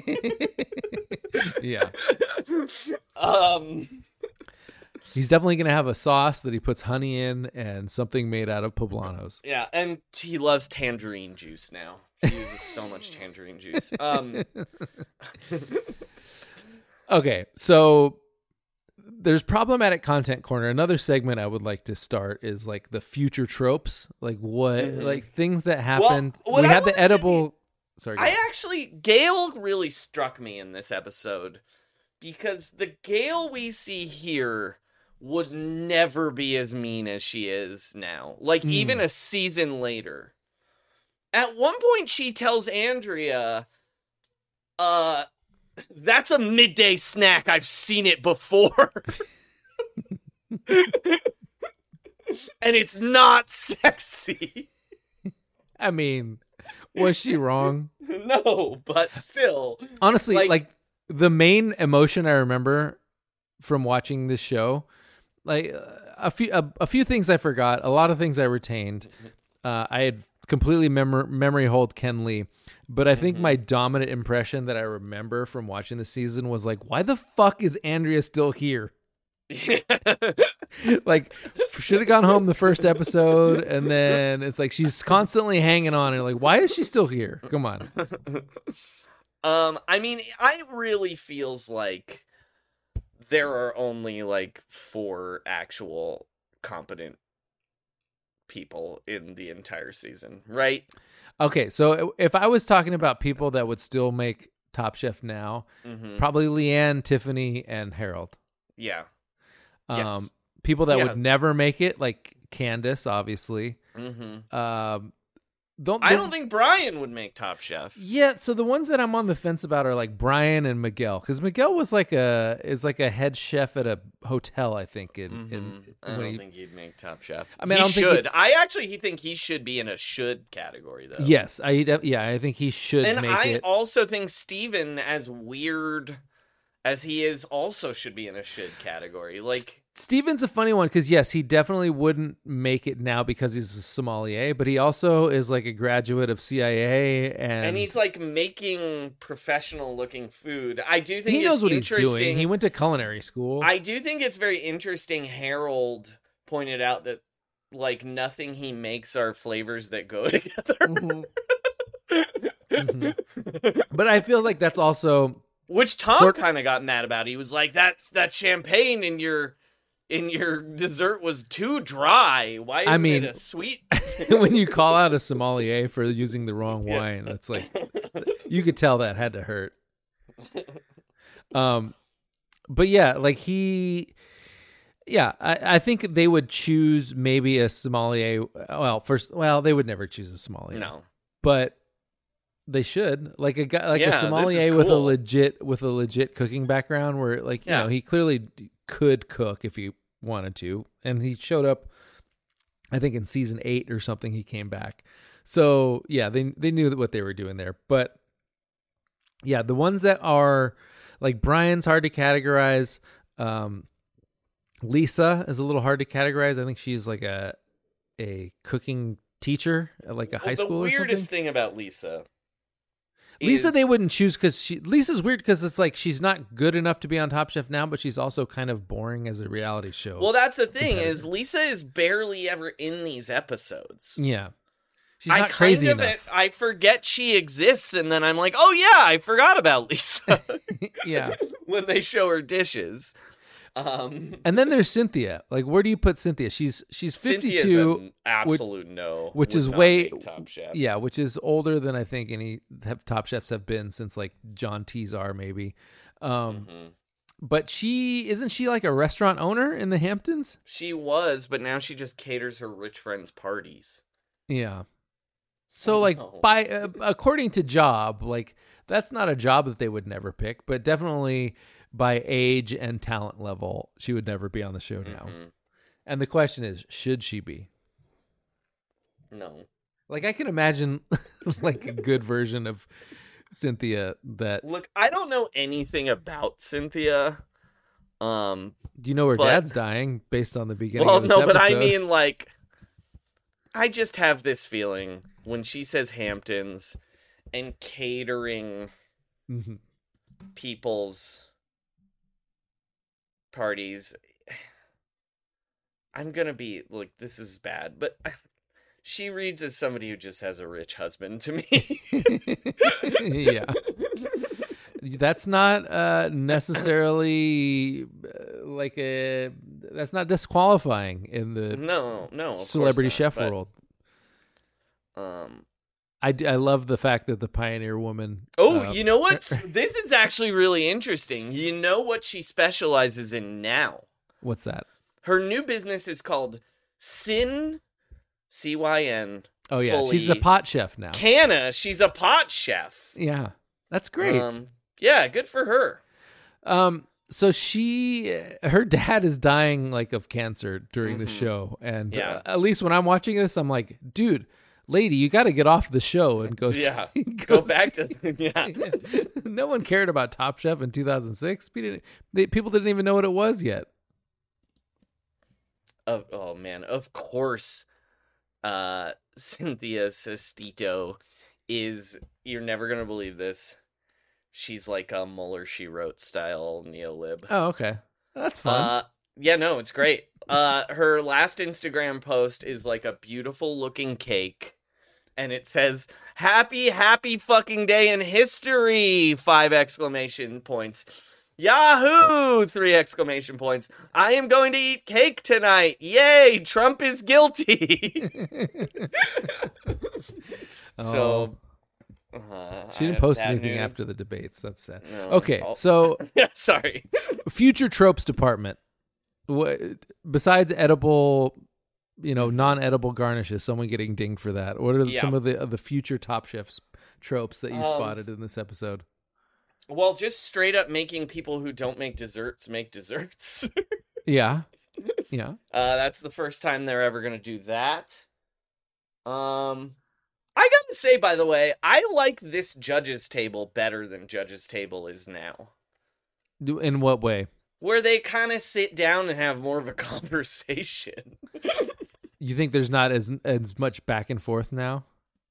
Yeah, um, he's definitely gonna have a sauce that he puts honey in and something made out of poblanos. yeah, and he loves tangerine juice now. He uses so much tangerine juice. Um, Okay, so there's problematic content corner. Another segment I would like to start is like the future tropes, like what, Mhm. like things that happened. what we I had the wanna say- edible. Sorry, go I ahead. actually, Gail really struck me in this episode because the Gail we see here would never be as mean as she is now. Like, Mm. even a season later. At one point, she tells Andrea, uh, that's a midday snack. I've seen it before. And it's not sexy. I mean, was she wrong? No, but still. Honestly, Like- like, the main emotion I remember from watching this show, like uh, a few a, a few things I forgot, a lot of things I retained. Uh, I had completely mem- memory hold Ken Lee, but I think Mhm. my dominant impression that I remember from watching the season was like, why the fuck is Andrea still here? Like, should have gone home the first episode, and then it's like she's constantly hanging on, and like, why is she still here? Come on. Um, I mean, I really feels like there are only like four actual competent people in the entire season, right? Okay, so if I was talking about people that would still make Top Chef now, Mm-hmm. probably Leanne, Tiffany, and Harold. Yeah. Um, Yes. People that Yeah. would never make it, like Candace, obviously. Mm-hmm. Um, don't I don't think Brian would make Top Chef. Yeah, so the ones that I'm on the fence about are like Brian and Miguel, because Miguel was like a is like a head chef at a hotel, I think. In, Mhm. in I when don't he- think he'd make Top Chef. I mean, he I don't think should. he- I actually he think he should be in a should category though. Yes, I yeah, I think he should and make I it. also think Steven, as weird as he is also should be in a should category. Like Steven's a funny one because yes, he definitely wouldn't make it now because he's a sommelier, but he also is like a graduate of C I A, and and he's like making professional looking food. I do think he it's knows what he's interesting. doing. He went to culinary school. I do think it's very interesting. Harold pointed out that like nothing he makes are flavors that go together. Mm-hmm. mm-hmm. But I feel like that's also which Tom sort- kind of got mad about. He was like, "That's that champagne in your in your dessert was too dry. Why isn't I mean, it a sweet?" when you call out a sommelier for using the wrong wine, Yeah. that's like you could tell that had to hurt. Um, but yeah, like he. Yeah, I, I think they would choose maybe a sommelier. Well, first, well, they would never choose a sommelier. No. But they should, like a guy, like Yeah, a this sommelier is with a cool. legit, with a legit cooking background, where like you Yeah. know he clearly could cook if he wanted to, and he showed up. I think in season eight or something, he came back. So yeah, they they knew what they were doing there. But yeah, the ones that are like Brian's hard to categorize. Um, Lisa is a little hard to categorize. I think she's like a a cooking teacher at like a Well, high school the or something. weirdest thing about Lisa. Lisa, is- they wouldn't choose because she. Lisa's weird because it's like she's not good enough to be on Top Chef now, but she's also kind of boring as a reality show. Well, that's the thing competitor. is Lisa is barely ever in these episodes. yeah, she's I not crazy kind of enough. I forget she exists, and then I'm like, oh yeah, I forgot about Lisa Yeah, when they show her dishes. Um, and then there's Cynthia. Like, where do you put Cynthia? She's she's Cynthia's fifty-two. an absolute no, which would is not way- make Top Chef. Yeah, which is older than I think any have Top Chefs have been since like John Tezar maybe. Um, Mhm. But she isn't she like a restaurant owner in the Hamptons? She was, but now she just caters her rich friends' parties. Yeah. So Oh, like no. by uh, according to job, like that's not a job that they would never pick, but definitely by age and talent level, she would never be on the show now. Mhm. And the question is, should she be? No. Like I can imagine like a good version of Cynthia that Look, I don't know anything about Cynthia. Um, do you know her but- dad's dying based on the beginning well, of this no, but I episode? mean, like, I just have this feeling when she says Hamptons and catering Mhm. people's parties, I'm gonna be like, this is bad, but she reads as somebody who just has a rich husband to me. yeah. That's not uh, necessarily uh, like a. That's not disqualifying in the no, no, of course celebrity not, chef but, world. Um. I, d- I love the fact that the pioneer woman. Oh, uh, you know what? This is actually really interesting. You know what she specializes in now? What's that? Her new business is called Cyn, C Y N. Oh yeah, she's a Fully- pot chef now. Canna. She's a pot chef. Yeah, that's great. Um, yeah, good for her. Um, so she, her dad is dying like of cancer during the Mhm. show, and Yeah. uh, at least when I'm watching this, I'm like, dude, lady, you got to get off the show and go. Yeah, see- Go back to yeah. No one cared about Top Chef in two thousand six. People didn't, they, people didn't even know what it was yet. Of oh man, of course, uh, Cynthia Sestito is. You're never gonna believe this. She's like a Mueller She Wrote style neolib. Oh, okay, that's fun. Uh, yeah, no, it's great. Uh, her last Instagram post is like a beautiful looking cake, and it says "Happy, happy fucking day in history!" Five exclamation points. Yahoo! Three exclamation points. I am going to eat cake tonight. Yay! Trump is guilty. So, uh, Oh. she I didn't have post bad anything news. after the debates. That's sad. No. Okay, Oh. so Yeah, sorry. future tropes department. What besides edible, you know, non-edible garnishes? Someone getting dinged for that. What are Yeah. some of the of the future Top Chefs tropes that you Um, spotted in this episode? Well, just straight up making people who don't make desserts make desserts. Yeah, yeah. uh, that's the first time they're ever gonna do that. Um, I gotta say, by the way, I like this judges table better than judges table is now. Do- In what way? where they kind of sit down and have more of a conversation. You think there's not as as much back and forth now?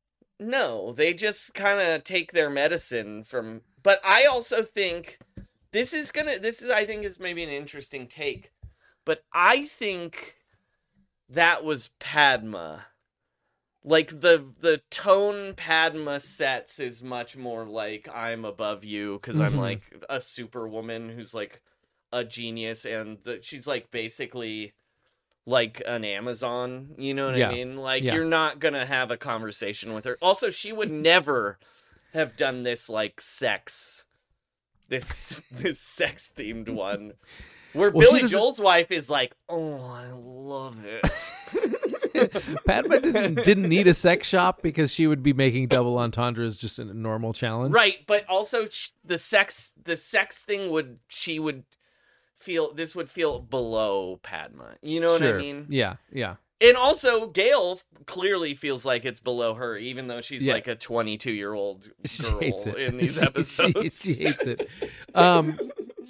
No, they just kind of take their medicine from. But I also think this is gonna. This is, I think, is maybe an interesting take. But I think that was Padma. Like the the tone Padma sets is much more like I'm above you because I'm Mhm. like a superwoman who's like a genius, and the, she's like basically like an Amazon, you know what Yeah. I mean? Like Yeah. you're not gonna have a conversation with her. Also, she would never have done this like sex, this this sex themed one, where Well, she Billy doesn't- Joel's wife is like, "Oh, I love it." Padma didn't, didn't need a sex shop because she would be making double entendres just in a normal challenge. Right, but also sh- the sex the sex thing would she would feel this would feel below Padma. You know what Sure. I mean? Yeah, yeah. And also Gail clearly feels like it's below her, even though she's Yeah. like a twenty-two year old She girl hates it in these She- she- episodes. She, hates it. Um,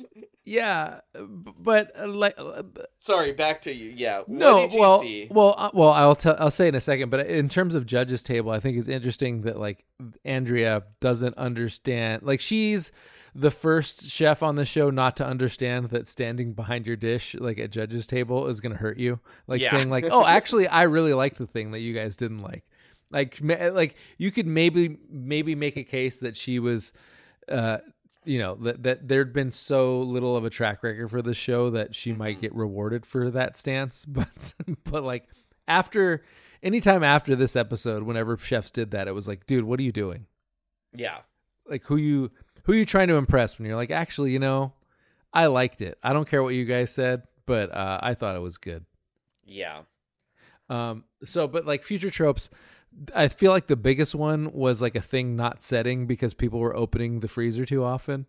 yeah, b- but uh, like, uh, b- Sorry, back to you. Yeah. What no, did you well, see? well, uh, well. I'll tell. I'll say in a second. But in terms of judges' table, I think it's interesting that like Andrea doesn't understand. Like she's the first chef on the show not to understand that standing behind your dish, like at judges' table, is going to hurt you. Like Yeah. saying like, "Oh, actually, I really liked the thing that you guys didn't like." Like, ma- like you could maybe maybe make a case that she was. Uh, you know, that, that there'd been so little of a track record for the show that she might get rewarded for that stance. But, but like after, anytime after this episode, whenever chefs did that, it was like, dude, what are you doing? Yeah. Like who you, who you trying to impress when you're like, actually, you know, I liked it. I don't care what you guys said, but uh, I thought it was good. Yeah. Um, so, but like future tropes, I feel like the biggest one was like a thing not setting because people were opening the freezer too often.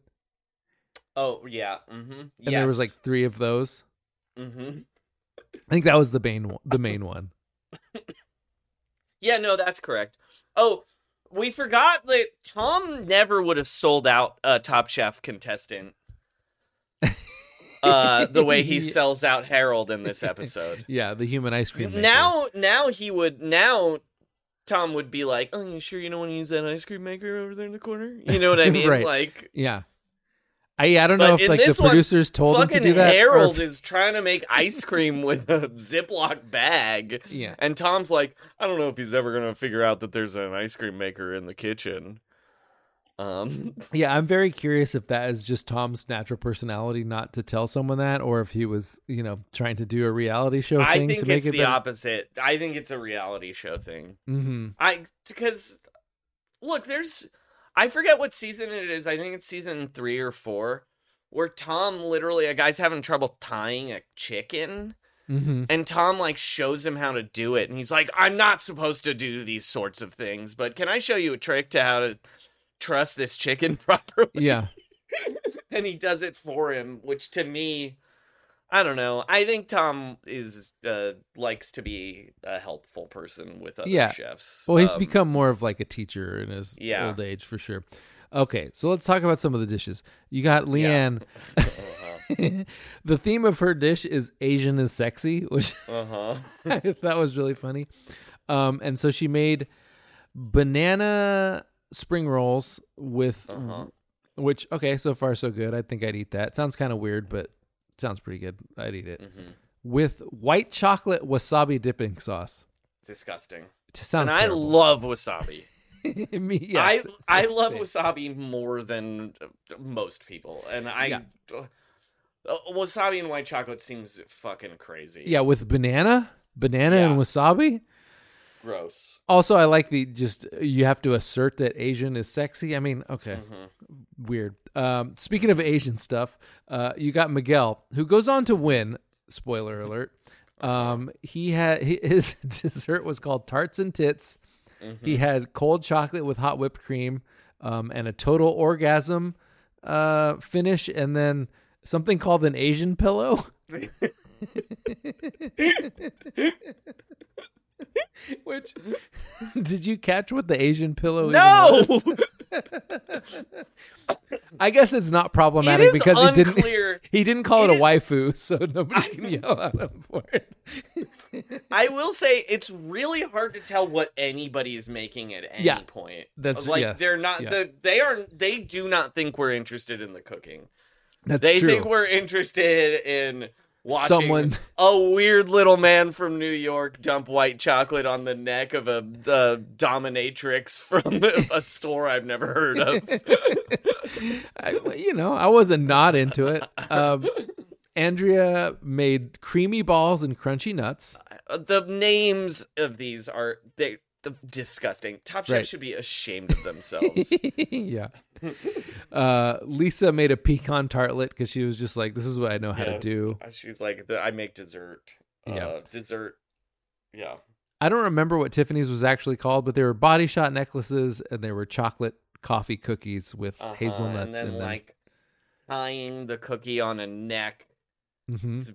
Oh, yeah. Mm-hmm. And yes. there was like three of those. Mm-hmm. I think that was the main one, the main one. Yeah, no, that's correct. Oh, we forgot that Tom never would have sold out a Top Chef contestant uh, the way he sells out Harold in this episode. Yeah, the human ice cream maker. Now, now he would, now Tom would be like, oh, you sure you don't want to use that ice cream maker over there in the corner? You know what I mean? Right. Like, Yeah. I I don't know But if in like the this one, producers told him to fucking do that. or Harold if- is trying to make ice cream with a Ziploc bag. yeah. And Tom's like, I don't know if he's ever going to figure out that there's an ice cream maker in the kitchen. Um, Yeah, I'm very curious if that is just Tom's natural personality not to tell someone that, or if he was, you know, trying to do a reality show I thing think to make it's it the better. opposite. I think it's a reality show thing. Mm-hmm. I because look, there's I forget what season it is. I think it's season three or four, where Tom literally a guy's having trouble tying a chicken, Mm-hmm. and Tom like shows him how to do it, and he's like, "I'm not supposed to do these sorts of things, but can I show you a trick to how to trust this chicken properly?" Yeah. And he does it for him, which to me, I don't know. I think Tom is uh, likes to be a helpful person with other Yeah. chefs. Well, he's Um, become more of like a teacher in his Yeah. old age for sure. Okay, so let's talk about some of the dishes. You got Leanne. uh-huh. The theme of her dish is Asian is sexy, which Uh-huh. I thought was really funny. Um, and so she made banana spring rolls with, Uh-huh. which, okay, so far so good. I think I'd eat that. Sounds kind of weird, but sounds pretty good. I'd eat it. Mhm. With white chocolate wasabi dipping sauce. Disgusting. It sounds And I terrible. love wasabi. Me, yes, I same, I love same. wasabi more than uh, most people, and I Yeah. uh, wasabi and white chocolate seems fucking crazy. Yeah, with banana, banana and Yeah. wasabi. Gross. Also, I like the just you have to assert that Asian is sexy. I mean, okay, Mhm. weird. Um, speaking of Asian stuff, uh, you got Miguel, who goes on to win. Spoiler alert. Um, he had he, his dessert was called Tarts and Tits. Mm-hmm. He had cold chocolate with hot whipped cream, um, and a total orgasm uh, finish, and then something called an Asian pillow. Which did you catch what the Asian pillow No! even was? I guess it's not It problematic is because he didn't. unclear. He didn't call It it, is- a waifu, so nobody can yell at him for it. I will say it's really hard to tell what anybody is making at any Yeah, point. that's- like yes, they're not yeah. the they are they do not think we're interested in the cooking. That's They true. think we're interested in watching Someone- a weird little man from New York dump white chocolate on the neck of a, a dominatrix from a store I've never heard of. I, you know, I wasn't not into it. Um, Andrea made creamy balls and crunchy nuts. The names of these are they the disgusting. Top Chef Right. should be ashamed of themselves. Yeah. Uh, Lisa made a pecan tartlet because she was just like, "This is what I know how Yeah. to do." She's like, "The- I make dessert. Yeah. Uh, dessert. Yeah. I don't remember what Tiffany's was actually called, but they were body shot necklaces and they were chocolate coffee cookies with Uh-huh, hazelnuts and then in them. like tying the cookie on a neck. Mhm.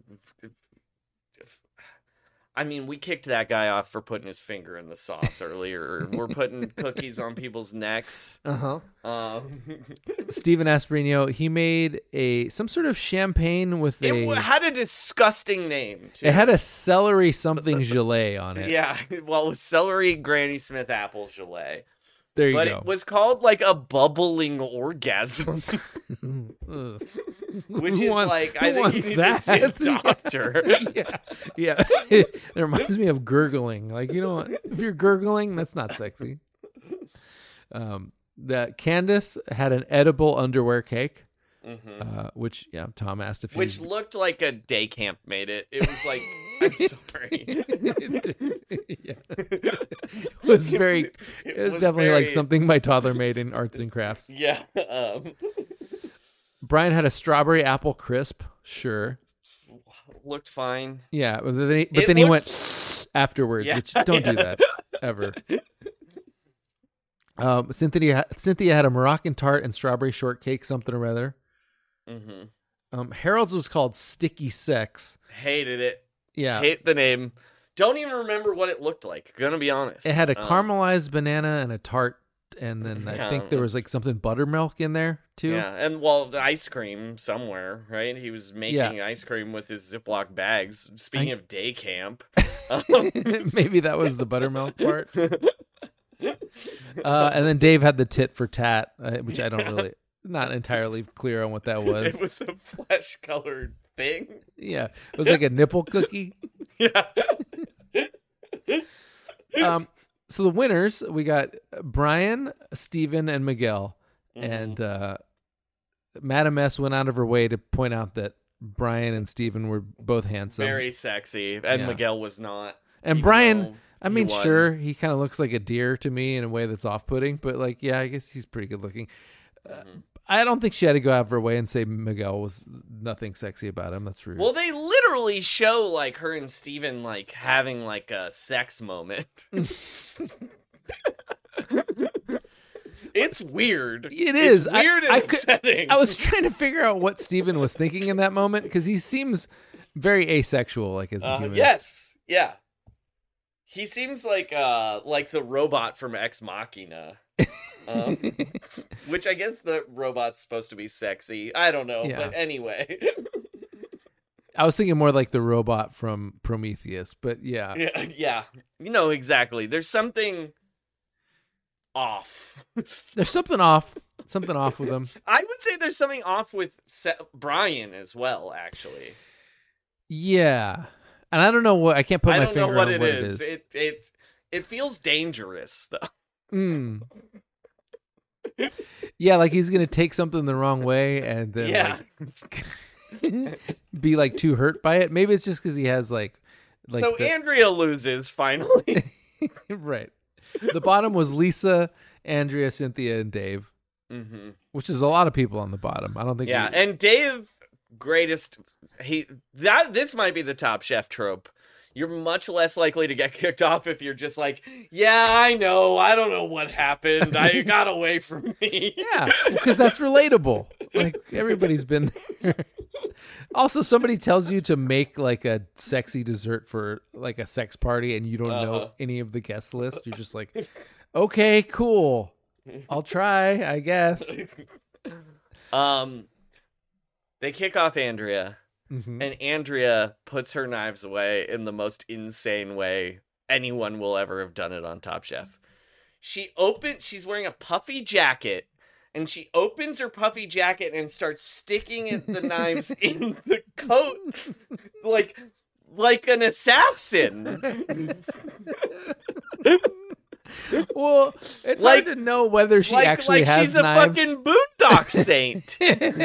I mean, we kicked that guy off for putting his finger in the sauce earlier. We're putting cookies on people's necks. Uh-huh. Um, Steven Asperino, he made a some sort of champagne with it a. w- had a disgusting name, too. It had a celery something gelée on it. Yeah, well, it was celery Granny Smith apple gelée. There you But go. it was called, like, a bubbling orgasm. Ugh. Which Who is want- like, who I think you wants need that? to see a doctor. yeah, yeah. It reminds me of gurgling. Like, you know what? If you're gurgling, that's not sexy. Um, that Candace had an edible underwear cake, Mhm. uh, which yeah, Tom asked if Which you. looked like a day camp made it. It was like, I'm sorry. yeah. It was very. It, was, definitely like very- something my toddler made in arts and crafts. Yeah. Um, Brian had a strawberry apple crisp. Sure. looked fine. Yeah, but then he, but It then he looked- went afterwards, Yeah, which don't do yeah. that ever. Um, Cynthia Cynthia had a Moroccan tart and strawberry shortcake, something or other. hmm Um, Harold's was called Sticky Sex. Hated it. Yeah, Hate the name. Don't even remember what it looked like. Gonna be honest. it had a Um, caramelized banana and a tart, and then I Yeah. think there was like something buttermilk in there too. Yeah, and well, the ice cream somewhere, right? He was making ice cream with his Ziploc bags. Speaking I- of day camp, um, Maybe that was the buttermilk part. Uh, and then Dave had the tit for tat, uh, which I don't really, not entirely clear on what that was. it was a flesh-colored thing. Yeah, it was like a nipple cookie. Yeah. Um, so the winners, we got Brian, Steven, and Miguel. Mm-hmm. And uh, Madam S went out of her way to point out that Brian and Steven were both handsome. Very sexy, and Yeah. Miguel was not. and even Brian, though I he mean, won. sure, he kind of looks like a deer to me in a way that's off-putting, but like, yeah, I guess he's pretty good looking. Uh, Mm-hmm. I don't think she had to go out of her way and say Miguel was nothing sexy about him. That's rude. Well, they literally show like her and Steven like having like a sex moment. It's weird. It is. It's I- weird and I could- upsetting. I was trying to figure out what Steven was thinking in that moment because he seems very asexual, like as a Uh, human. yes, yeah. He seems like uh like the robot from Ex Machina. Um, which I guess the robot's supposed to be sexy. I don't know, Yeah. but anyway. I was thinking more like the robot from Prometheus, but yeah. yeah, yeah. You know exactly. There's something off. There's something off. Something off with him. I would say there's something off with Se- Brian as well, actually. Yeah. And I don't know what I can't put I my don't finger know what on it what is. it is. It it it feels dangerous though. Mm. Yeah, like he's gonna take something the wrong way and then Yeah. like be like too hurt by it. Maybe it's just because he has like like so the- Andrea loses finally. right. The bottom was Lisa, Andrea, Cynthia, and Dave, hmm which is a lot of people on the bottom. I don't think. Yeah, we- and Dave, greatest. He that this might be the Top Chef trope. You're much less likely to get kicked off if you're just like, yeah, I know, I don't know what happened. I got away from me. yeah, because that's relatable. Like everybody's been there. Also, somebody tells you to make like a sexy dessert for like a sex party, and you don't know Uh-huh. any of the guest list. You're just like, okay, cool. I'll try, I guess. Um, they kick off Andrea, Mm-hmm. and Andrea puts her knives away in the most insane way anyone will ever have done it on Top Chef. She opens, she's wearing a puffy jacket, and she opens her puffy jacket and starts sticking it, the knives in the coat like like an assassin. Well, it's Like- hard to know whether she like actually like has she's a knives. fucking boondock saint.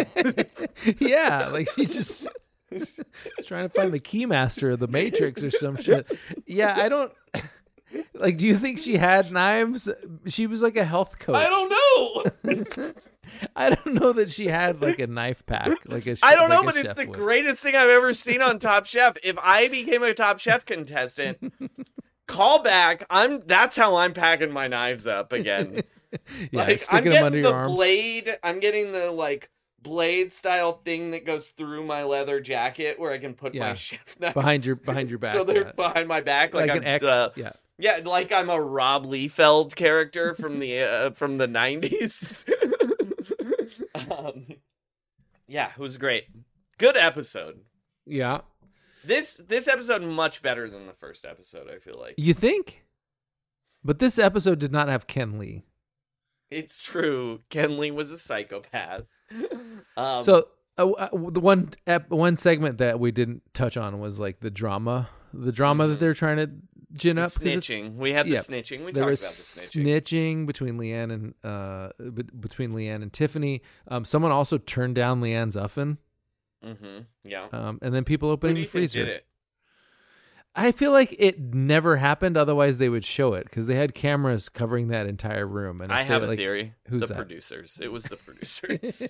Yeah, like she just is trying to find the keymaster of the Matrix or some shit. Yeah, I don't like. Do you think she had knives? She was like a health coach. I don't know. I don't know that she had like a knife pack. Like a. I don't know, like a but it's chef the would. greatest thing I've ever seen on Top Chef. If I became a Top Chef contestant, call back. I'm. That's how I'm packing my knives up again. Yeah, like, sticking I'm them getting under the your arms. blade. I'm getting the like blade style thing that goes through my leather jacket where I can put my Yeah. chef knife behind your behind your back. So they're yeah. behind my back, like, like I'm an X. uh, yeah. yeah, like I'm a Rob Liefeld character from the uh, from the nineties. um, yeah, it was great. Good episode. Yeah. This this episode much better than the first episode, I feel like. You think? But this episode did not have Ken Lee. It's true. Ken Lee was a psychopath. Um, So uh, uh, the one ep- one segment that we didn't touch on was like the drama, the drama Mhm. that they're trying to gin the up. 'cause it's- snitching. We had the yeah, snitching. We there talked was about the snitching. snitching between Leanne and uh be- between Leanne and Tiffany. Um, someone also turned down Leanne's oven. Mm-hmm. Yeah. Um, and then people Who opening do the you think freezer. did it? I feel like it never happened. Otherwise, they would show it because they had cameras covering that entire room. And if I they, have a like, theory. who's the that? producers. It was the producers.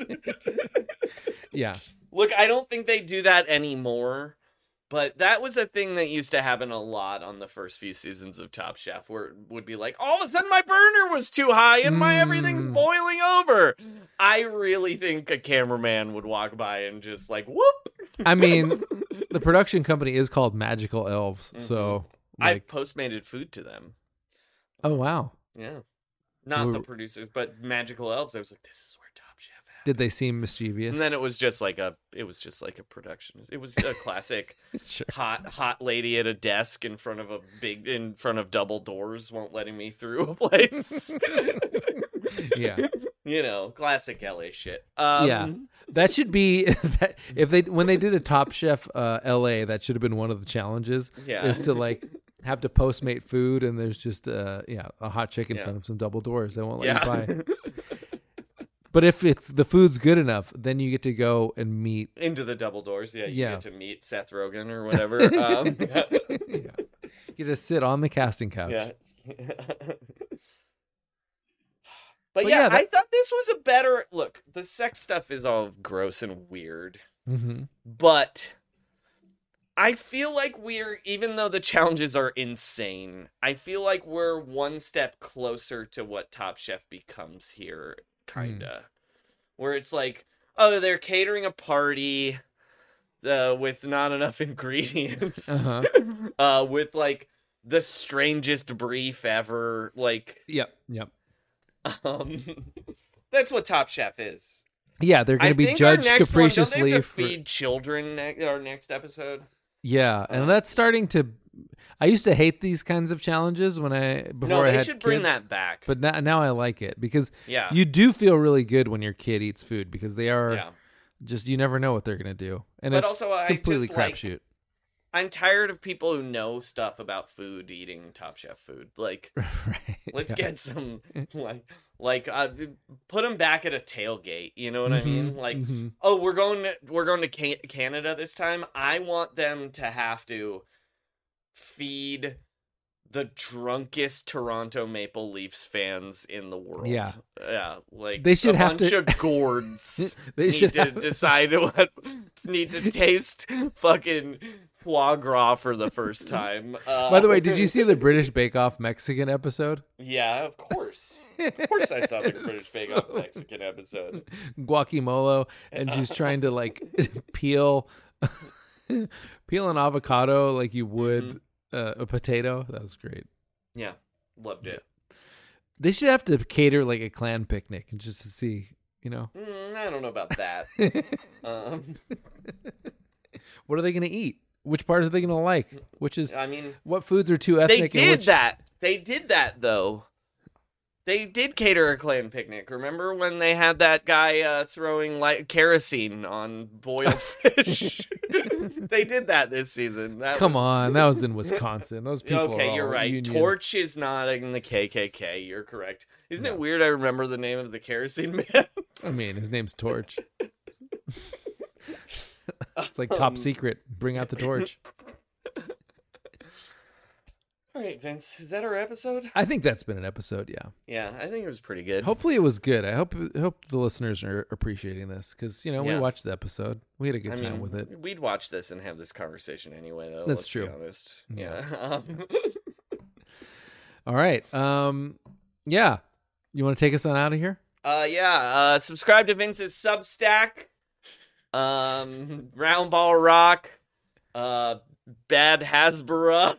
Yeah, Look, I don't think they do that anymore, but that was a thing that used to happen a lot on the first few seasons of Top Chef, where it would be like, all of a sudden my burner was too high and my everything's Mm. boiling over. I really think a cameraman would walk by and just like, whoop. I mean, the production company is called Magical Elves, so I've like, postmated food to them. oh wow, Yeah. Not the Ooh. producers, but Magical Elves. I was like, this is where Top Chef happened. did they seem mischievous? And then it was just like a, it was just like a production. It was a classic Sure. hot, hot lady at a desk in front of a big, in front of double doors, won't letting me through a place. Yeah, You know, classic L A shit. Um, Yeah. that should be that, if they when they did a Top Chef uh, L A, that should have been one of the challenges. Yeah. is to like have to postmate food, and there's just uh yeah a hot chick in Yeah. front of some double doors. They won't let Yeah. you buy. But if it's the food's good enough, then you get to go and meet. Into the double doors. Yeah. You Yeah. get to meet Seth Rogen or whatever. Um, Yeah. You get to sit on the casting couch. yeah. But, But yeah, yeah, that- I thought this was a better look. The sex stuff is all gross and weird, Mm-hmm. but I feel like we're, even though the challenges are insane, I feel like we're one step closer to what Top Chef becomes here, kinda. Where it's like, oh, they're catering a party uh, with not enough ingredients, Uh-huh. uh, with like the strangest brief ever, like. Yep. Yep. Um, that's what Top Chef is. Yeah, they're going I to be think our judged next one, don't they capriciously. have to for- feed children ne- our next episode? Yeah, and Uh, that's starting to. I used to hate these kinds of challenges when I before No, I they had should bring kids, that back. But now, now I like it because yeah, you do feel really good when your kid eats food because they are yeah. just you never know what they're going to do, and But it's also, I completely just like- crapshoot. I'm tired of people who know stuff about food eating Top Chef food. Like, Right? let's yeah. get some like, like uh, put them back at a tailgate. You know what I mean? Mhm, Like, mhm. oh, we're going to, we're going to Ca- Canada this time. I want them to have to feed the drunkest Toronto Maple Leafs fans in the world. Yeah. yeah, like They should a have bunch to- of gourds. They need should to have- decide what need to taste fucking foie gras for the first time. Uh, By the way, did you see the British Bake Off Mexican episode? Yeah, of course. Of course, I saw the British Bake Off So- Mexican episode. Guacamole, and she's trying to like peel peel an avocado like you would Mm-hmm. uh, a potato. That was great. Yeah, loved it. They should have to cater like a clan picnic and just to see, You know, Mm, I don't know about that. um, what are they going to eat? Which parts are they going to like? Which is, I mean, what foods are too they ethnic? did and which... that. They did that though. They did cater a clan picnic. Remember when they had that guy uh, throwing like kerosene on boiled fish? They did that this season. That Come was... on, that was in Wisconsin. Those people. Okay, are you're all right. union. Torch is not in the K K K. You're correct. Isn't No. it weird? I remember the name of the kerosene man. I mean, his name's Torch. It's like top Um, secret. Bring out the torch. All right, Vince. Is that our episode? I think that's been an episode. Yeah. Yeah, I think it was pretty good. Hopefully it was good. I hope hope the listeners are appreciating this because you know Yeah. we watched the episode. We had a good I time mean, with it. We'd watch this and have this conversation anyway, though. That's let's true. Be honest. Yeah. Yeah. Um, All right. Um. Yeah. You want to take us on out of here? uh, yeah. Uh, subscribe to Vince's Substack. Um, Round Ball Rock. Uh, Bad Hasbara.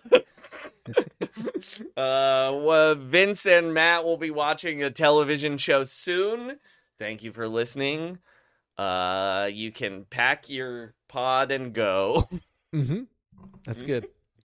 uh, well, Vince and Matt will be watching a television show soon. Thank you for listening. Uh, you can pack your pod and go. Mm-hmm. That's good.